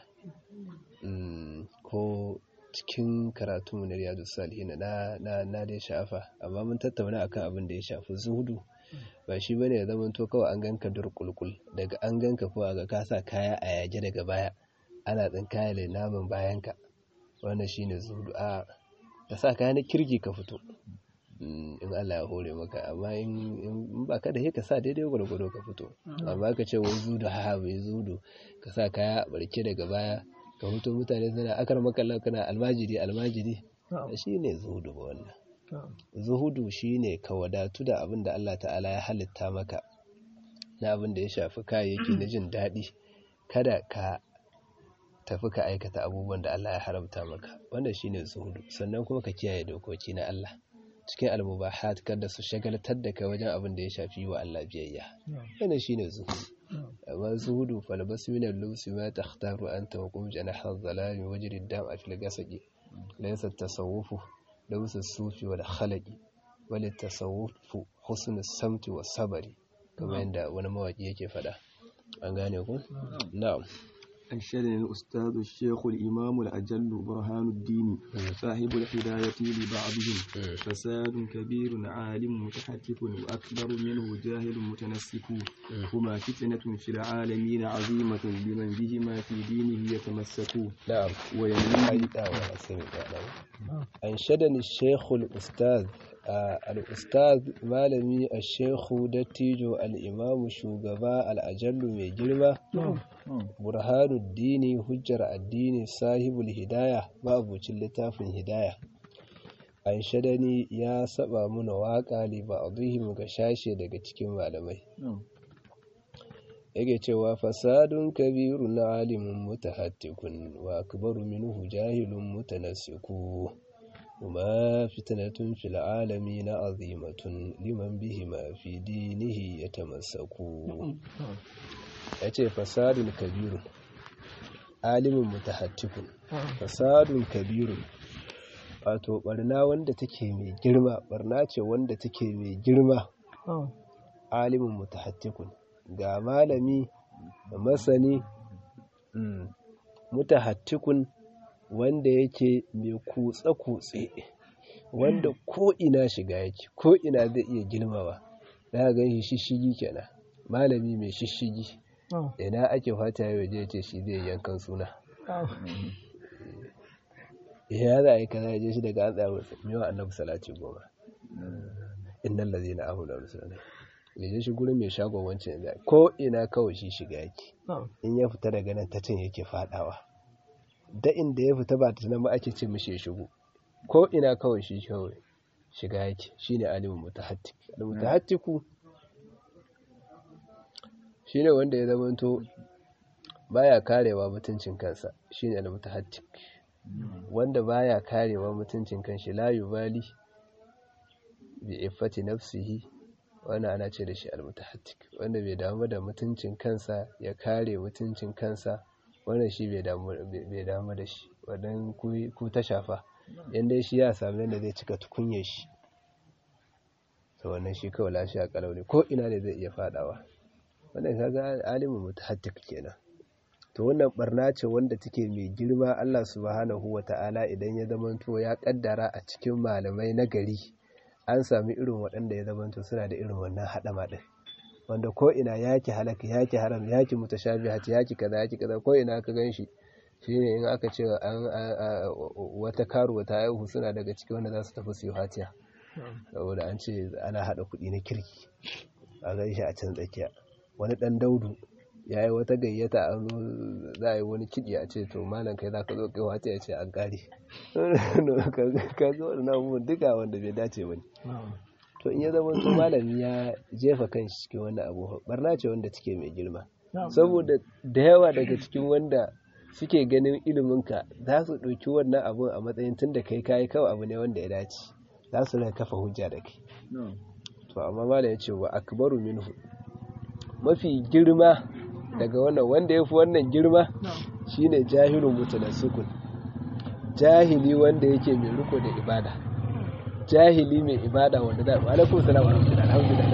ko cikin karatu na Riyadus Salihin na dai sha'afa, amma mun tattauna akan abin da ya shafi zuhudu. Ba shi bane ya zama to kawai an ganka durkulkul, daga an ganka ko aga ka sa kaya a yage daga baya ana tsinkaya da naman bayanka, wannan shine zuhudu. A ka sa kaya na kirki ka fito in Allah ya hore maka, amma in ba ka da ka sa daidai gwargwado ka fito. Amma ka ce wai zuhudu, bai zuhudu ka sa kaya barke daga baya ka fito mutane suna akar maka kana almajiri shine zuhudu ba. Wannan zuhudu shine ka wadatu da abin da Allah ta'ala ya halitta maka na abin da ya shafi kayayyaki na jin daɗi, kada ka tafi ka aikata abubuwan da Allah ya haramta maka. Wannan shine zuhudu. Sannan kuma ka kiyaye dokoki na Allah cikin al-mubahat, kada su shagaltar da kai wajen abin da ya shafi wa Allah biyayya. Wannan shine zuhudu. Amma zuhudu fal basmina lusi ma takhtaru anta wa qum janaha adh-dhalami wajri ad-dam'a fil ghasaqi laysa at-tasawwufu لوس الصوف والخلق وللتصوف حسن السمت والصبر, kamar yadda wani mawaki yake fada. An gane ku? Na'am. أنشدني الأستاذ الشيخ الإمام الأجل برهان الدين صاحب الهداية لبعضهم فساد كبير عالم متحتف وأكبر منه جاهل متنسك هما فتنة في العالمين عظيمة لمن بهما في دينه يتمسك. نعم. أنشدني الشيخ الأستاذ الأستاذ malami الشيخ dattijo al'imamu shugaba al'ajallu mai girma burhanuddini hujjar addini sahibul hidaya ma'abucin littafin hidaya an shadani ya saba muna waƙa li ba'dihim ga shashe daga cikin malamai yake cewa fasadun kabirun alimun mutahattikun wa akbaru minhu jahilun mutanassiku وما فتنة في العالمين عظيمة لمن بهما في دينه يتمسكون yace fasadun kabirun alimin mutahattikun fasadun kabirun wato barna wanda take mai girma barna ce wanda take mai girma alimin mutahattikun ga malami da masani mutahattikun wanda yake mai kutse-kutse wanda ko ina shiga yake ko ina zai iya girmawa da ga shi shishigi kenan malami mai shishigi ina ake fata yau je ce shi zai yankan suna ya za a yi kaza je shi daga an tsaye mewa annabi salati 10 innal ladina amanu wa rusulana je shi gurin mai shagon wancan ko ina kawai shi shiga yake in ya fita daga nan ta can yake fadawa da inda ya fita ba ta nan ba ake ce mishi shigo ko ina kawai shi kawai shiga yake shine alimin mutahattik al-mutahattiku shine wanda ya zamanto baya karewa mutuncin kansa shine al-mutahattik wanda baya karewa mutuncin kanshi la yubali bi iffati nafsihi wannan ana ce da shi al-mutahattik wanda bai damu da mutuncin kansa ya kare mutuncin kansa wannan shi bai damu da shi wadan ku ta shafa yanda shi ya samu yanda zai cika tukunyar shi to wannan shi kawai lafiya kalau ne ko ina ne zai iya fadawa wannan kaga alimin mutahattik kenan to wannan barna ce wanda take mai girma Allah subhanahu wata'ala idan ya zamanto ya kaddara a cikin malamai na gari an sami irin waɗanda ya zamanto suna da irin wannan hadama din wanda ko ina yaki halaka yaki haram yaki mutashabihat yaki kaza ko ina ka ganshi shine in aka ce wata karuwa ta haihu suna daga cikin wanda za su tafi su yi fatiha saboda an ce ana hada kuɗi na kirki a ganshi a can tsakiya wani dan daudu ya yi wata gayyata an zo za a yi wani kiɗi a ce to malam kai za ka zo kai wata ya ce an ƙare ka zo waɗannan abubuwan duka wanda bai dace ba ne to in ya zama to malami ya jefa kan shi cikin wannan abu barna ce wanda take mai girma saboda da yawa daga cikin wanda suke ganin iliminka za su ɗauki wannan abun a matsayin tun da kai kayi kawai abu ne wanda ya dace za su rika kafa hujja da kai to amma malam ya ce wa akbaru minhu mafi girma daga wannan wanda ya fi wannan girma shine jahilun mutanassikun jahili wanda yake mai riko da ibada jahili mai ibada wanda da alaikum salam wa rahmatullahi alhamdulillah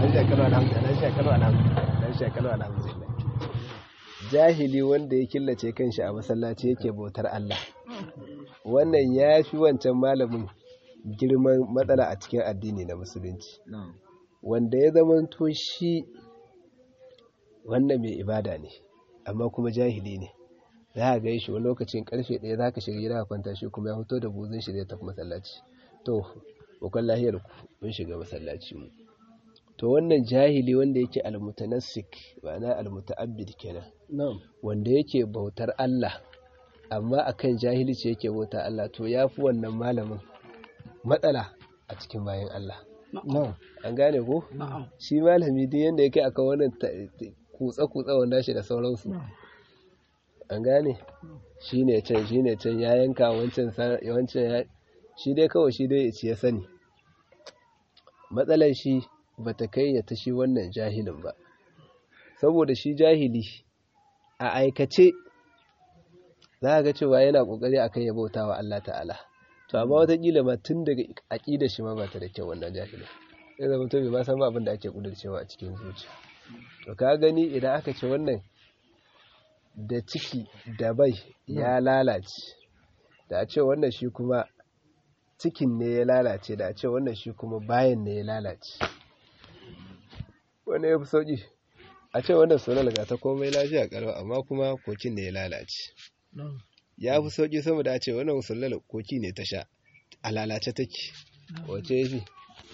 dan shakaru alhamdulillah jahili wanda ya killace kanshi a masallaci yake bautar Allah wannan ya fi wancan malamin girman matsala a cikin addini na musulunci wanda ya zamanto shi wannan mai ibada ne amma kuma jahili ne za a gai shi wani lokacin karfe 1 za ka shiga gida kwanta shi kuma ya fito da buzun shi zai tafi masallaci to bukan lahiyar ku mun shiga masallaci mu to wannan jahili wanda yake almutanassik ma'ana almuta'abbid kenan wanda yake bautar Allah amma akan jahilci yake bauta Allah to yafi wannan malamin matsala a cikin bayan Allah an gane ko shi malami duk yanda yake aka wannan kutsa wanda shi da sauransu an gane shine can ya yanka wancan shi dai kawai shi dai ya sani matsalar shi bata kai ya tashi wannan jahilin ba saboda shi jahili a aikace za ga cewa yana kokari akan ya bauta wa Allah ta'ala to amma watakila ma tun daga aqidar shi ma ba ta da kyau wannan jahilin sai da mutum bai san abin da ake kudurcewa a cikin zuciya to ka gani idan aka ce wannan da ciki da bai ya lalace, da a ce wannan shi kuma cikin ne ya lalace, da a ce wannan shi kuma bayan ne ya lalace, wani ya fi sauƙi. A ce wannan sunan ga ta komai lafiya ƙalau amma kuma kokin ne ya lalace, ya fi sauƙi sama da a ce wannan sunan koki ne ta sha a lalace take. Wace ya fi?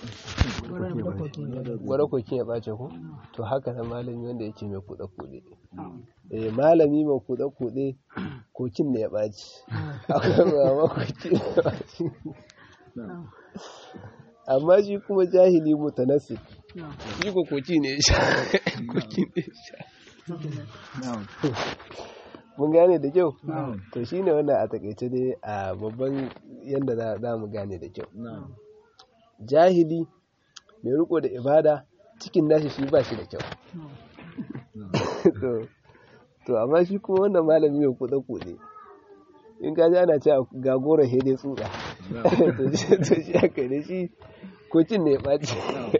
Gwada kokin ya ɓace ko? To haka na malami wanda yake mai kuɗe-kuɗe. Malami mai kuɗe-kuɗe kokin ne ya ɓace. Amma kokin ne ya ɓace. Amma shi kuma jahili mutanassif. Shi ko koki ne ya sha. Koki ne ya sha. Mun gane da kyau? To shi ne wannan a takaice dai a babban yadda za mu gane da kyau. Jahili mai riko da ibada cikin nashi shi ba shi da kyau. To amma shi kuma wannan malami mai kuɗe-kuɗe in ka ji ana cewa ga goron hede tsutsa to shi haka ne, shi kokin ne ya ɓaci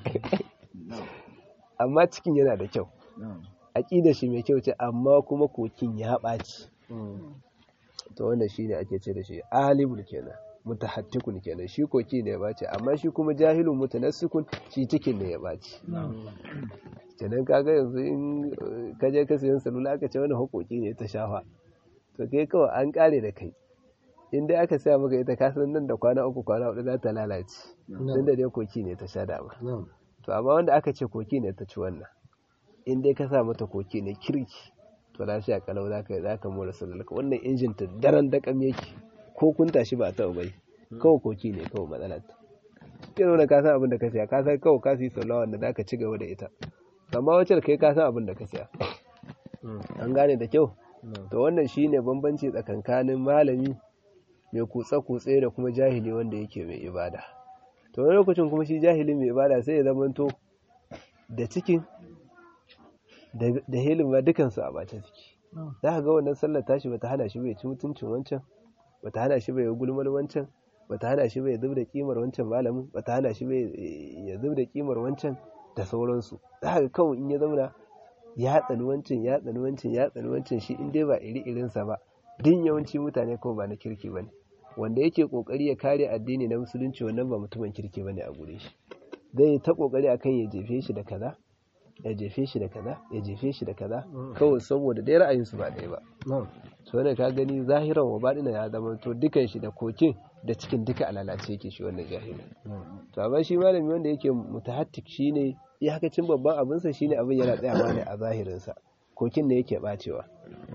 amma cikin yana da kyau, aƙidar shi mai kyau ce amma kuma kokin ya ɓaci. To wannan shi ne ake ce da shi alibul kenan, mutahattikun kenan, shi koki ne ya ɓaci amma shi kuma jahilun mutanassikun shi cikin ne ya ɓaci. Kenan kaga yanzu in ka je ka sayan salula aka ce wani hakoki ne ta shafa, to kai kawai an kare da kai. In dai aka saya maka ita kasan nan da kwana 3 kwana 4 za ta lalace, don da dai koki ne ta sha dama. To amma wanda aka ce koki ne ta ci wannan, in dai ka sa mata koki ne kirki to lafiya kalau za ka mora salulaka. Wannan injin ta daren dakam yake, ko kun tashi ba ta bai kawai koki ne kawai matsalar ta. Kiro da ka san abin da ka siya, ka san kawai ka siya salula wanda za ka ci gaba da ita, amma wacce kai ka san abin da ka siya. An gane da kyau? To wannan shine bambanci tsakankanin malami mai kutse-kutse da kuma jahili wanda yake mai ibada. To wani lokacin kuma shi jahili mai ibada sai ya zamanto da cikin da hilin ma dukansu a bata ciki. Za ka ga wannan sallar tashi bata hana shi bai ci mutuncin wancan, bata hana shi bai gulmar wancan, bata hana shi bai zub da kimar wancan malamin, bata hana shi bai ya zub da kimar wancan da sauransu. Za ka kawai in ya zauna ya tsani wancan ya tsani wancan ya tsani wancan, shi in dai ba iri-irinsa ba, din yawanci mutane kawai ba na kirki ba ne. Wanda yake kokari ya kare addini na musulunci wannan ba mutumin kirki ba ne a gure shi. Zai ta kokari akan ya jefe shi da kaza, ya jefe shi da kaza, ya jefe shi da kaza, kawai saboda dai ra'ayinsu ba ɗaya ba. So ne ka gani zahiran wa baɗina ya zama to dukan shi da kokin da cikin duka a lalace yake shi wannan jahili. To amma shi malami wanda yake mutahattik shine iyakacin babban abinsa shine abin yana tsayawa ne a zahirinsa, kokin ne yake bacewa.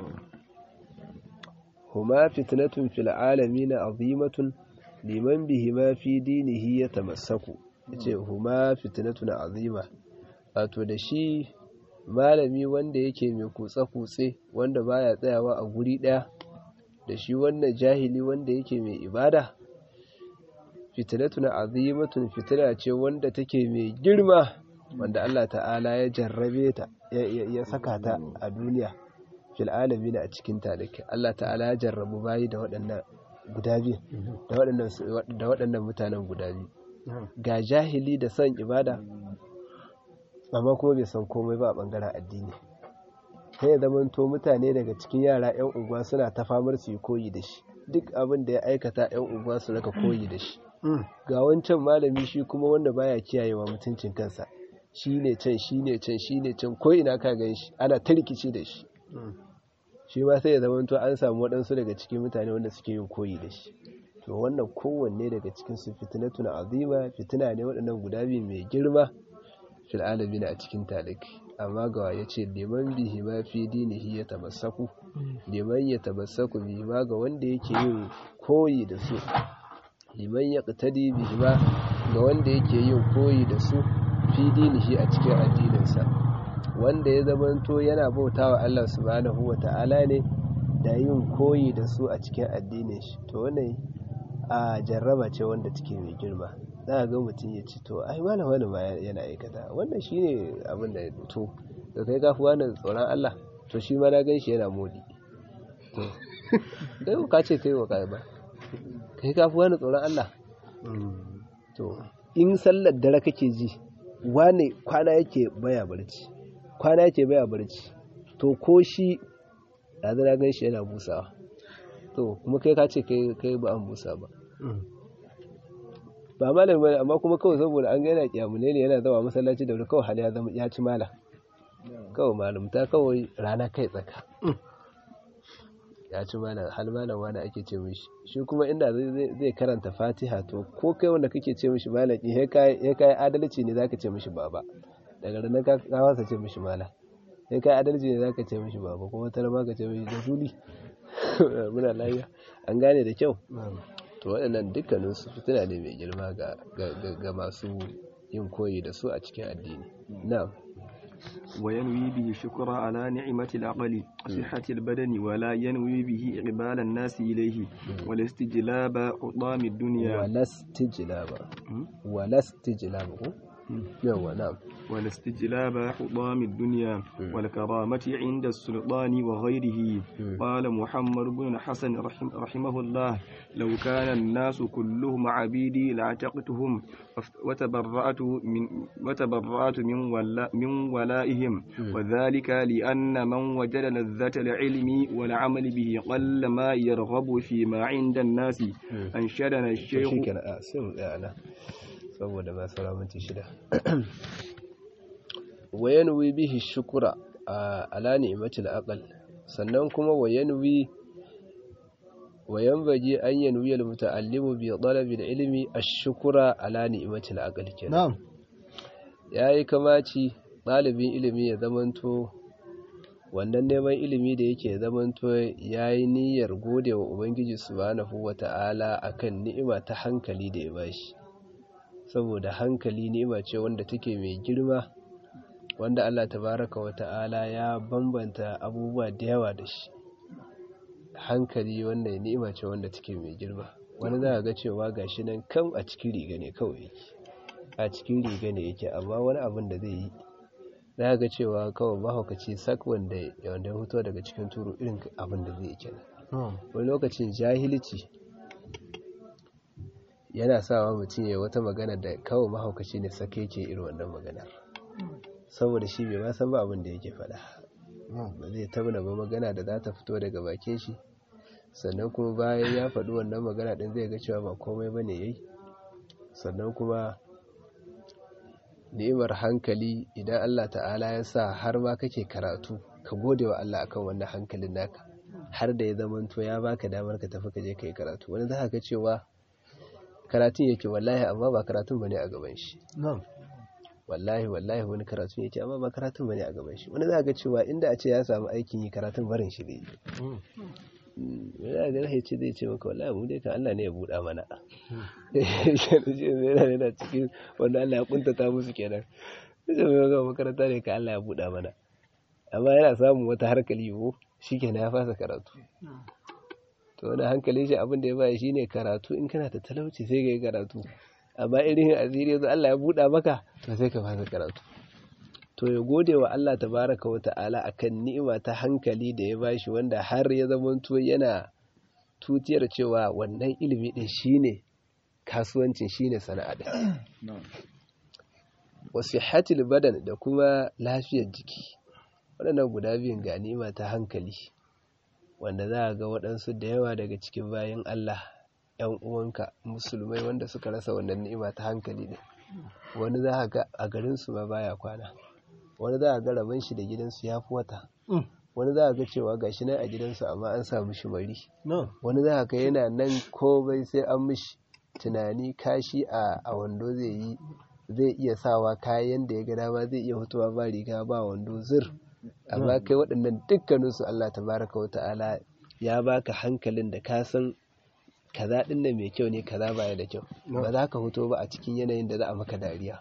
Huma fitnatun fil alamin azimatun liman bihima fi dinihi yatamassaku. Yace huma fitnatun azima, wato da shi malami wanda yake mai kutse-kutse wanda baya tsayawa a guri daya, da shi wannan jahili wanda yake mai ibada, fitnatun azimatun, fitna ce wanda take mai girma, wanda Allah ta'ala ya jarrabe ta ya saka ta a duniya fil alamin a cikin talike. Allah ta'ala ya jarrabu bayi da waɗannan guda biyu, da waɗannan mutanen guda biyu, ga jahili da son ibada amma kuma bai san komai ba a ɓangaren addini. Sai ya zamanto mutane daga cikin yara 'yan unguwa suna ta famar su yi koyi da shi, duk abin da ya aikata 'yan unguwa su raka koyi da shi. Ga wancan malami shi kuma wanda baya kiyayewa mutuncin kansa, shi ne can shi ne can shi ne can, ko ina ka gan shi ana ta rikici da shi. Shi ma sai ya zamanto an samu waɗansu daga cikin mutane wanda suke yin koyi da shi. To wannan kowanne daga cikin su fitnatun azima, fitina ne waɗannan guda biyu mai girma fil alamin a cikin taliki. Amma ga ya ce liman bihi ma fi dinihi ya tamassaku, liman ya tamassaku bihi ma ga wanda yake yin koyi da su, liman ya qtadi bihi ma ga wanda yake yin koyi da su fi dinihi a cikin addininsa, wanda ya zamanto yana bautawa Allah subhanahu wata'ala ne da yin koyi da su a cikin addinin shi. To wannan a jarraba ce wanda take mai girma. Za a ga mutum ya ci to ai malam wani ma yana aikata wannan shine abin da to da kai kafi wannan tsoron Allah, to shi ma na gan shi yana modi. To kai ka ce kai wa kai ba kai kafi wannan tsoron Allah. To in sallar dare kake ji wane kwana yake baya barci, to ko shi yanzu na gan shi yana busawa to kuma kai ka ce kai ba an busa ba ba malam bane amma kuma kawai saboda an ga yana kiyamune ne yana zama masallaci da wuri kawai hali ya zama ya ci malam kawai malam ta kawai rana kai tsaka ya ci malam hal malam wani ake ce mishi shi kuma inda zai karanta fatiha to ko kai wanda kake ce mishi malam ya kai adalci ne zaka ce mishi baba daga ranar ka wasa ce mishi malam ya kai adalci ne zaka ce mishi baba kuma tare ma ka ce mishi da duli muna lafiya an gane da kyau to waɗannan dukkaninsu fitina ne mai girma ga masu yin koyi da su a cikin addini na'am وينوي به الشكر على نعمة العقل صحة البدن ولا ينوي به إقبال الناس إليه ولا استجلاب حطام الدنيا ولا استجلاب نعم ولا استجلاب حطام الدنيا والكرامة عند السلطان وغيره قال محمد بن الحسن رحمه الله لو كان الناس كلهم عبيدي لاعتقتهم وتبرأت من ولائهم وذلك لأن من وجد لذة العلم والعمل به قل ما يرغب فيما عند الناس أنشدنا الشيخ saboda ba sauran minti shida wayanwi bihi shukura ala ni'matil aqal sannan kuma wayanwi wayanbaji an yanwi al muta'allimu bi talabi al ilmi ash-shukra ala ni'matil aqal kenan yayi kamaci dalibin ilimi ya zamanto wannan neman ilimi da yake zamanto yayi niyyar godewa ubangiji subhanahu wata'ala akan ni'ima ta hankali da ya bashi saboda hankali ni'ima ce wanda take mai girma wanda Allah tabaraka wa ta'ala ya bambanta abubuwa da yawa da shi hankali wanda ni'ima ce wanda take mai girma wani za ga cewa gashi nan kam a cikin riga ne kawai yake a cikin riga ne yake amma wani abin da zai yi za ga cewa kawai mahaukaci sak wanda ya fito daga cikin turu irin abin da zai yi kenan wani lokacin jahilci yana sawa mutum ya wata magana da kawai mahaukaci ne sake yake irin wannan maganar saboda shi bai ma san ba abin da yake faɗa ba zai tabbana ba magana da za ta fito daga bakin shi sannan kuma bayan ya faɗi wannan magana ɗin zai ga cewa ba komai bane yayi sannan kuma ni'imar hankali idan Allah ta'ala ya sa har ma kake karatu ka gode wa Allah akan wannan hankalin naka har da ya zamanto ya baka damar ka tafi ka je kai karatu wani za ka ga cewa karatun yake wallahi amma ba karatun bane a gaban shi wallahi wani karatun yake amma ba karatun bane a gaban shi wani za ga cewa inda a ce ya samu aikin yi karatun barin shi zai yana da rahe ce zai ce maka wallahi mu dai kan Allah ne ya buɗa mana yana cikin wanda Allah ya kuntata musu kenan sai mai ga makaranta ne ka Allah ya buɗa mana amma yana samun wata harkar yiwu shikenan ya fasa karatu to wani hankalin shi abin da ya baya shine karatu in kana da talauci sai ka yi karatu amma irin asiri yanzu Allah ya buɗa maka to sai ka fasa karatu to ya gode wa Allah tabaraka wa ta'ala akan ni'ima ta hankali da ya bashi wanda har ya zamanto yana tutiyar cewa wannan ilimi din shine kasuwancin shine sana'a din wasihatul badan da kuma lafiyar jiki waɗannan guda biyun ga ni'ima ta hankali wanda za a ga waɗansu da yawa daga cikin bayan Allah ‘yan uwanka musulmai wanda suka rasa wannan ni'ima ta hankali ne wani za a ga a garinsu ma baya kwana wani za a ga rabon shi da gidansu ya fi wata wani za a ga cewa gashi nan a gidansu amma an samu shi mari wani za a ga yana nan komai sai an mishi tunani kashi a wando zai iya sawa kayan da ya ga dama zai iya fitowa ba riga ba wando zir amma kai waɗannan dukkaninsu Allah tabaraka wa ta'ala ya baka hankalin da ka san kaza ɗin nan mai kyau ne kaza baya da kyau ba za ka fito ba a cikin yanayin da za a maka dariya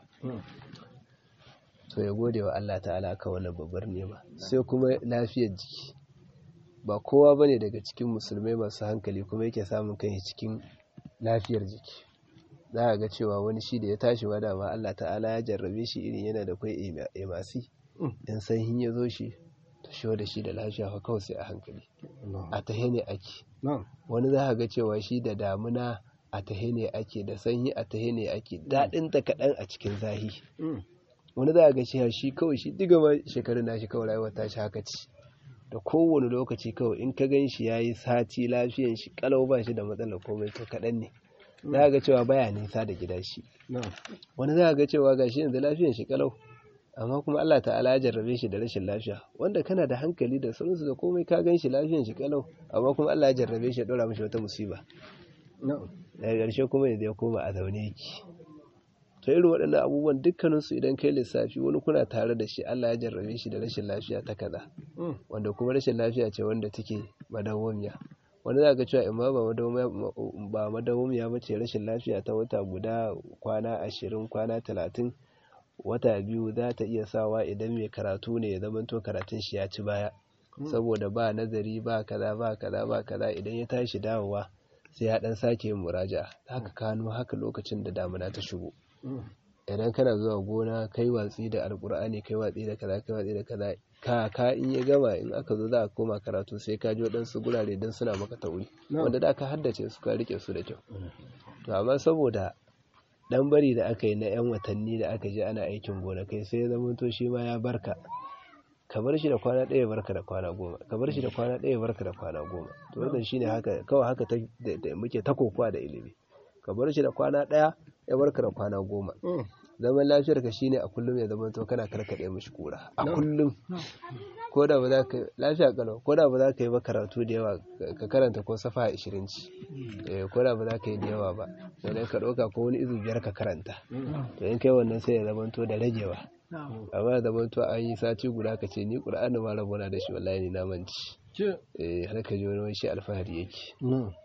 to ya gode wa Allah ta'ala kan wannan babbar nema sai kuma lafiyar jiki ba kowa bane daga cikin musulmai masu hankali kuma yake samun kai cikin lafiyar jiki za a ga cewa wani shi da ya tashi wa dama Allah ta'ala ya jarrabe shi irin yana da kwai emasi in sanyin ya zo shi to shi da shi da lafiya fa kawai sai a hankali a tahe ne ake wani za a ga cewa shi da damuna a tahe ne ake da sanyi a tahe ne ake daɗinta kaɗan a cikin zahi wani za a ga cewa shi kawai shi diga ma shekarun nashi kawai rayuwar tashi haka ci da kowane lokaci kawai in ka gan shi ya yi sati lafiyan shi kalau ba shi da matsalar komai to kaɗan ne. Za ga cewa baya nisa da gida shi. Wani za ga cewa gashi yanzu lafiyan shi kalau amma kuma Allah ta'ala ya jarrabe shi da rashin lafiya, wanda kana da hankali da sauransu da komai ka gan shi lafiyan shi kalau amma kuma Allah ya jarrabe shi ya ɗora mishi wata musiba. Daga ƙarshe kuma yanzu ya koma a zaune yake. To irin waɗannan abubuwan dukkaninsu idan kai lissafi wani kuna tare da shi Allah ya jarrabe shi da rashin lafiya ta kaza, wanda kuma rashin lafiya ce wanda take madawwamiya. Wani za ka cewa in ma ba madawwamiya ba ce rashin lafiya ta wata guda, kwana 20, kwana 30, wata 2 za ta iya sawa idan mai karatu ne ya zamanto karatun shi ya ci baya, saboda ba nazari ba kaza idan ya tashi dawowa sai ya dan sake yin muraja'a. Haka kano haka lokacin da damuna ta shigo, idan kana zuwa gona kai watsi da alkur'ani kai watsi da kaza ka in ya gama in aka zo za a koma karatu sai ka ji waɗansu gurare don suna maka tauri wanda da aka haddace su ka rike su da kyau. To amma saboda dan bari da aka yi na 'yan watanni da aka je ana aikin gonakai sai ya zama to shi ma ya barka, ka bar shi da kwana ɗaya barka da kwana 10, ka bar shi da kwana ɗaya barka da kwana 10. To wannan shine haka kawai haka muke ta kokowa da ilimi, ka bar shi da kwana ɗaya ya barka da kwana 10. Zaman lafiyar ka shine a kullum ya zama to kana karkade mishi kura a kullum, ko da ba za ka lafiya kalau, ko da ba za ka yi ba karatu da yawa ka karanta ko safa 20 ci, ko da ba za ka yi da yawa ba sai ka ɗauka ko wani izu 5 ka karanta. To in kai wannan sai ya zama to da ragewa, amma da zaman to an yi sati guda ka ce ni Qur'ani ma rabona da shi wallahi ni na manci, har ka ji wani shi alfahari yake.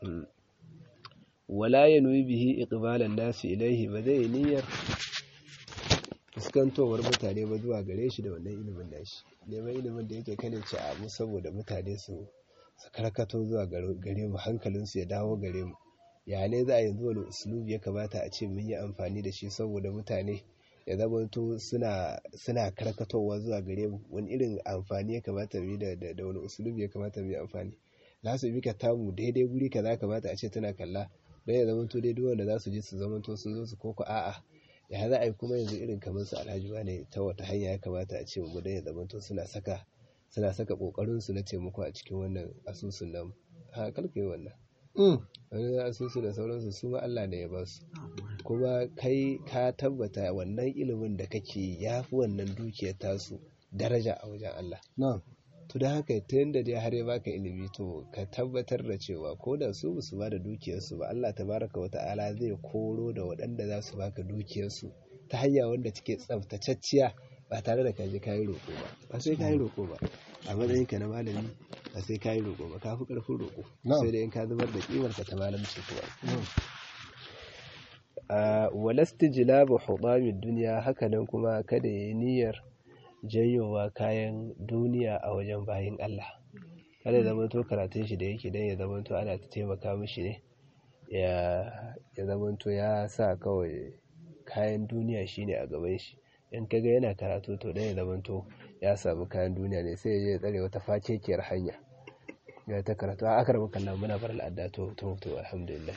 Wala yanwi bihi iqbalan nasi ilaihi, ba zai niyyar fuskantowar mutane ba zuwa gare shi da wannan ilimin nashi. Neman ilimin da yake kane ci abu saboda mutane su karkato zuwa gare mu, hankalinsu ya dawo gare mu. Ya ne za a yanzu wani usulubi ya kamata a ce mun yi amfani da shi saboda mutane ya zamanto suna karkatowa zuwa gare mu, wani irin amfani ya kamata mu yi da wani usulubi ya kamata mu yi amfani. Za su bi ka tamu daidai guri kaza kamata a ce tana kalla don ya zamanto daidai wanda za su ji su zamanto sun zo su koko a'a ya za a yi kuma yanzu irin kamar su alhaji ne ta wata hanya ya kamata a ce mu don ya zamanto suna saka kokarin su na taimako a cikin wannan asusun nan. Ha kalka yi wannan wani asusu da sauransu su ma Allah ne ya ba su, kuma kai ka tabbata wannan ilimin da kake yafi wannan dukiyar tasu daraja a wajen Allah. To da haka ta yadda dai har ya baka ilimi to ka tabbatar da cewa ko da su ba su ba da dukiyarsu ba, Allah tabaraka wa ta'ala zai koro da waɗanda za su baka dukiyarsu ta hanya wanda take tsaftatacciya ba tare da kaje kayi roƙo ba sai kayi roƙo ba. A matsayin ka na malami ba sai kayi roƙo ba, ka fi ƙarfin roƙo sai da in ka zubar da kimar ka ta malamci kuwa. Walastijlabu hudamid dunya, haka nan kuma kada yayi niyyar janyowa kayan duniya a wajen bayin Allah. Kada ya zamanto karatun shi da yake dan ya zamanto ana ta taimaka mishi ne, ya zamanto ya sa kawai kayan duniya shine a gaban shi. In kaga yana karatu to dan ya zamanto ya samu kayan duniya ne, sai ya tsare wata fakekiyar hanya ya ta karatu. A akar maka Allah muna bar al'adda to alhamdulillah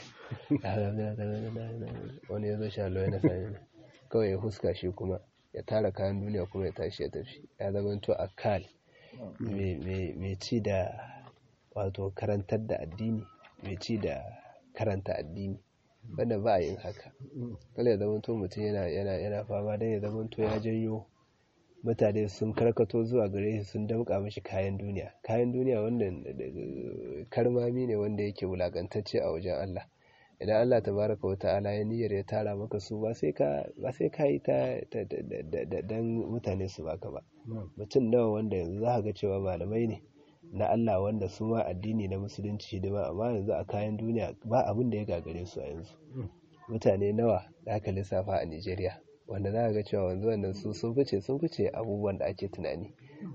wani ya zo sha Allah yana sani kawai ya huska shi kuma ya tara kayan duniya kuma ya tashi ya tafi, ya zamanto akal mai ci da wato karantar da addini, mai ci da karanta addini, wanda ba a yin haka. Kala ya zamanto mutum yana fama dan ya zamanto ya janyo mutane sun karkato zuwa gare shi, sun damƙa mashi kayan duniya wanda karmami ne wanda yake wulakantacce a wajen Allah. Idan Allah tabaraka wa ta'ala ya niyyar ya tara maka su ba sai ka yi ta dan mutane su baka ba. Mutum nawa wanda yanzu za ka ga cewa malamai ne na Allah wanda su ma addini na musulunci hidima, amma yanzu a kayan duniya ba abin da ya gagare su a yanzu. Mutane nawa da aka lissafa a Nigeria wanda za ka ga cewa wanzu wannan su sun fice abubuwan da ake tunani,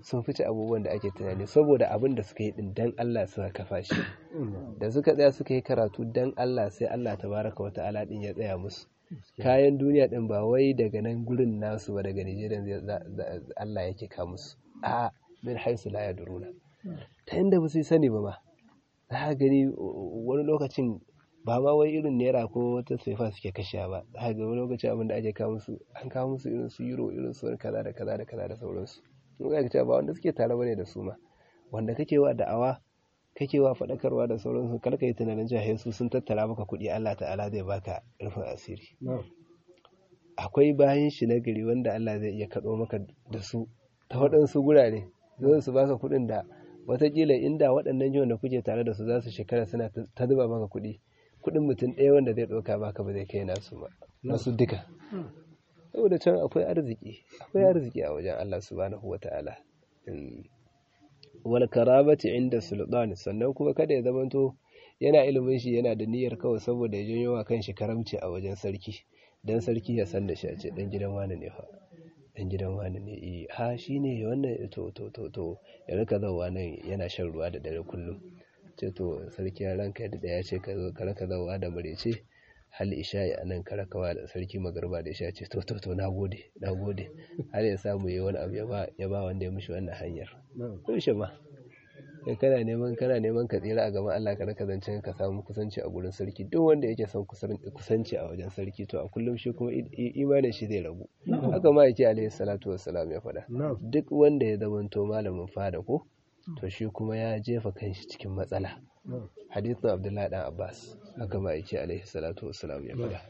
saboda abin da suka yi din dan Allah suka kafa shi. Da suka tsaya suka yi karatu dan Allah sai Allah tabaraka wa ta'ala din ya tsaya musu. Kayan duniya din ba wai daga nan gurin nasu ba, daga Nigeria Allah yake ka musu, a min haisu la yadruna, ta inda ba su sani ba ma. Za ka gani wani lokacin ba ma wai irin naira ko wata sefa suke kashewa ba, za ga wani lokaci abin da ake kawo musu an kawo musu irin su euro, irin su kaza da sauransu. Mun ga cewa ba wanda suke tare bane da su ma, wanda kake wa da'awa kake wa faɗakarwa da sauransu kar ka yi tunanin cewa su sun tattara maka kuɗi Allah ta'ala zai baka rufin asiri akwai bayan shi na gari wanda Allah zai iya kaɗo maka da su ta waɗansu gurare zai su baka kuɗin da watakila inda waɗannan jiwon da kuke tare da su za su shekara suna ta zuba maka kuɗin mutum ɗaya wanda zai ɗauka baka ba zai kai nasu ba nasu duka saboda can akwai arziki a wajen Allah subhanahu wata'ala wal karabati inda sultan sannan kuma kada ya zamanto yana ilimin shi yana da niyyar kawai saboda ya janyo wa kanshi karamci a wajen sarki dan sarki ya san da shi a ce dan gidan wani ne fa dan gidan wani ne ha shine wannan to ya rika zawa nan yana shan ruwa da dare kullum ce to sarki ya ranka da ya ce ka raka zawa da murece hal isha'i anan karakawa da sarki magarba da isha ce to nagode har ya samu yi wani abu ya ba wanda ya mishi wannan hanyar to shi ma kana neman ka tsira a gaban Allah ka raka zancen ka samu kusanci a gurin sarki duk wanda yake son kusanci a wajen sarki to a kullum shi kuma imanin shi zai ragu haka ma yake alaihi salatu wassalam ya faɗa duk wanda ya zamanto malamin fada ko to shi kuma ya jefa kanshi cikin matsala hadithin Abdullahi dan Abbas haka ma yake alaihi salatu wassalam ya faɗa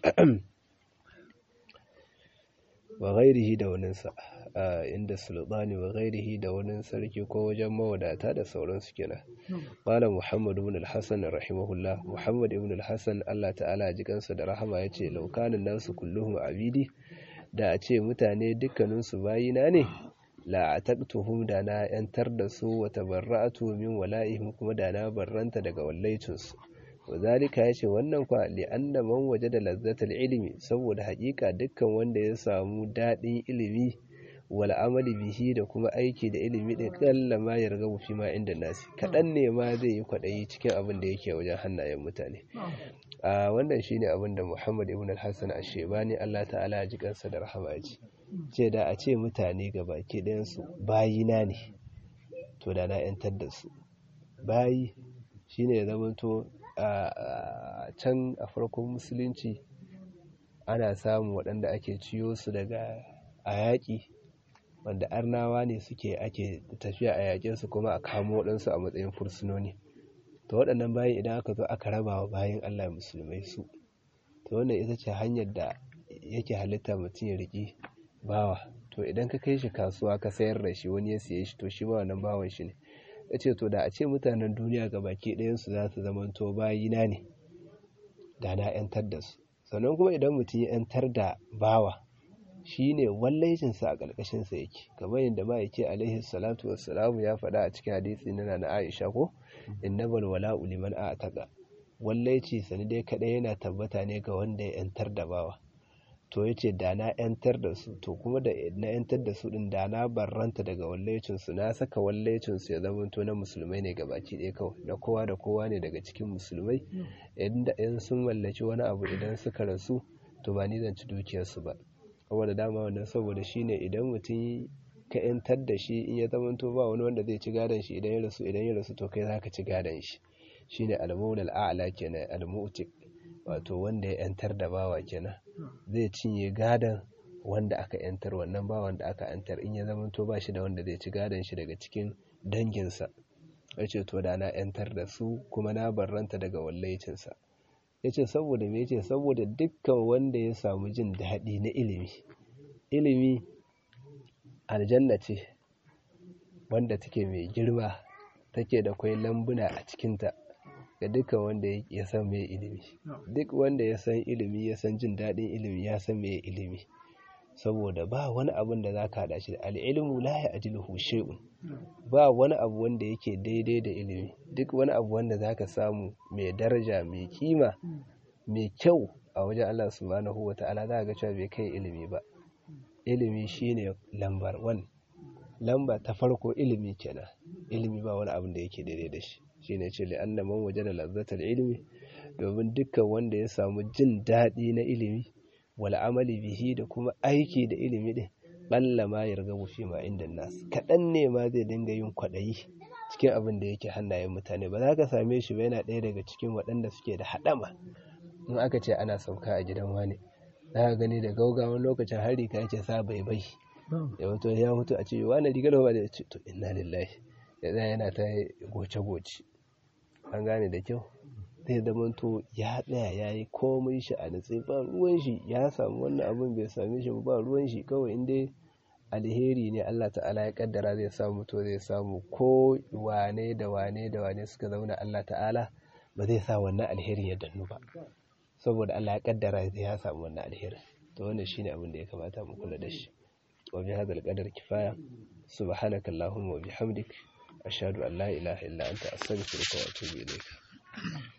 wa ghairihi da waninsa inda sultani wa ghairihi da wani sarki ko wajen mawadata da sauransu kenan qala Muhammad ibn al-Hasan rahimahullah Muhammad ibn al-Hasan Allah ta'ala ji kansa da rahama yace law kana nasu kulluhum abidi da a ce mutane dukkanin su bayina ne la ataqtuhum da na yantar da su wa tabarra'tu min wala'ihim kuma da na barranta daga wallaitunsu wazalika yace wannan kwa li anna man wajada lazzatal ilmi saboda hakika dukkan wanda ya samu dadin ilimi wal amali bihi da kuma aiki da ilimi din kalla ma yargabu fi ma inda nasi kadan ne ma zai yi kwadayi cikin abin da yake wajen hannayen mutane wannan shine abin da Muhammad ibn al-Hasan ash-Shaybani Allah ta'ala ya ji kansa da rahama ya ce da a ce mutane gabaki ɗayan su bayina ne to da na yantar da su bayi shine ya zamanto can a farkon musulunci ana samun waɗanda ake ciyo su daga a yaƙi wanda arnawa ne ake tafiya a yaƙin su kuma a kamo waɗansu a matsayin fursunoni to waɗannan bayan idan aka zo aka raba wa bayan Allah musulmai su to wannan ita ce hanyar da yake halitta mutum ya riƙi bawa to idan ka kai shi kasuwa ka sayar da shi wani ya siye shi to shi ma wannan bawan shi ne ya ce to da a ce mutanen duniya ga baki ɗayansu za su zamanto bayina ne da na 'yantar da su sannan kuma idan mutum ya 'yantar da bawa shi ne wallaicinsa a ƙarƙashinsa yake kamar yadda ma yake alaihi salatu wassalamu ya faɗa a cikin hadisi na Aisha ko innamal wala'u liman a'taqa wallaici sani dai kaɗai yana tabbata ne ga wanda ya 'yantar da bawa to yace da na 'yantar da su to kuma da na 'yantar da su din da na barranta daga wallaicinsu na saka wallaicinsu ya zama to na musulmai ne gabaki ɗaya kawai na kowa da kowa ne daga cikin musulmai in sun mallaki wani abu idan suka rasu to ba ni zan ci dukiyarsu ba saboda dama wannan saboda shine idan mutum ka 'yantar da shi in ya zama to ba wani wanda zai ci gadon shi idan ya rasu to kai zaka ci gadon shi shine al-mawla al-a'la kenan al-mu'tiq wato wanda ya 'yantar da bawa kenan zai cinye gadon wanda aka 'yantar wannan bawan da aka 'yantar in ya zamanto ba shi da wanda zai ci gadon shi daga cikin danginsa ya ce to da na 'yantar da su kuma na barranta daga wallaicinsa ya ce saboda me ce saboda dukkan wanda ya samu jin daɗi na ilimi aljanna ce wanda take mai girma take da kwai lambuna a cikinta ga dukkan wanda ya san mai ilimi duk wanda ya san ilimi ya san jin daɗin ilimi ya san mai ilimi saboda ba wani abun da zaka hada shi da al-ilmu la ya'diluhu shay'un ba wani abu wanda yake daidai da ilimi duk wani abu wanda zaka samu mai daraja mai kima mai kyau a wajen Allah subhanahu wata'ala za ga cewa bai kai ilimi ba ilimi shine lambar 1 lamba ta farko ilimi kenan ilimi ba wani abun da yake daidai da shi shine ce li'anna man wajada lazzatal ilmi domin dukkan wanda ya samu jin daɗi na ilimi wal amali bihi da kuma aiki da ilimi din balla ma yargabu fi ma inda nas kadan ne ma zai dinga yin kwadayi cikin abin da yake hannayen mutane ba za ka same shi ba yana ɗaya daga cikin waɗanda suke da haɗama in aka ce ana sauka a gidan wani za ka gani da gaugawan lokacin har riga yake sa bai ya wato ya mutu a ce wani rigar ba da ce to inna lillahi ya tsaya yana ta goce-goce, an gane da kyau, zai zamanto ya tsaya ya yi komai shi a natse, ba ruwan shi ya samu wannan abin bai same shi ba ruwan shi, kawai inda alheri ne Allah ta'ala ya kaddara zai samu to zai samu, ko wane da wane da wane suka zauna Allah ta'ala ba zai sa wannan alherin ya dannu ba, saboda Allah ya kaddara zai ya samu wannan alherin. To wannan shine abin da ya kamata mu kula da shi. Wa bi hadal qadar kifaya, subhanakallahumma wa bihamdik, ashhadu an la ilaha illa anta, astaghfiruka wa atubu ilayk.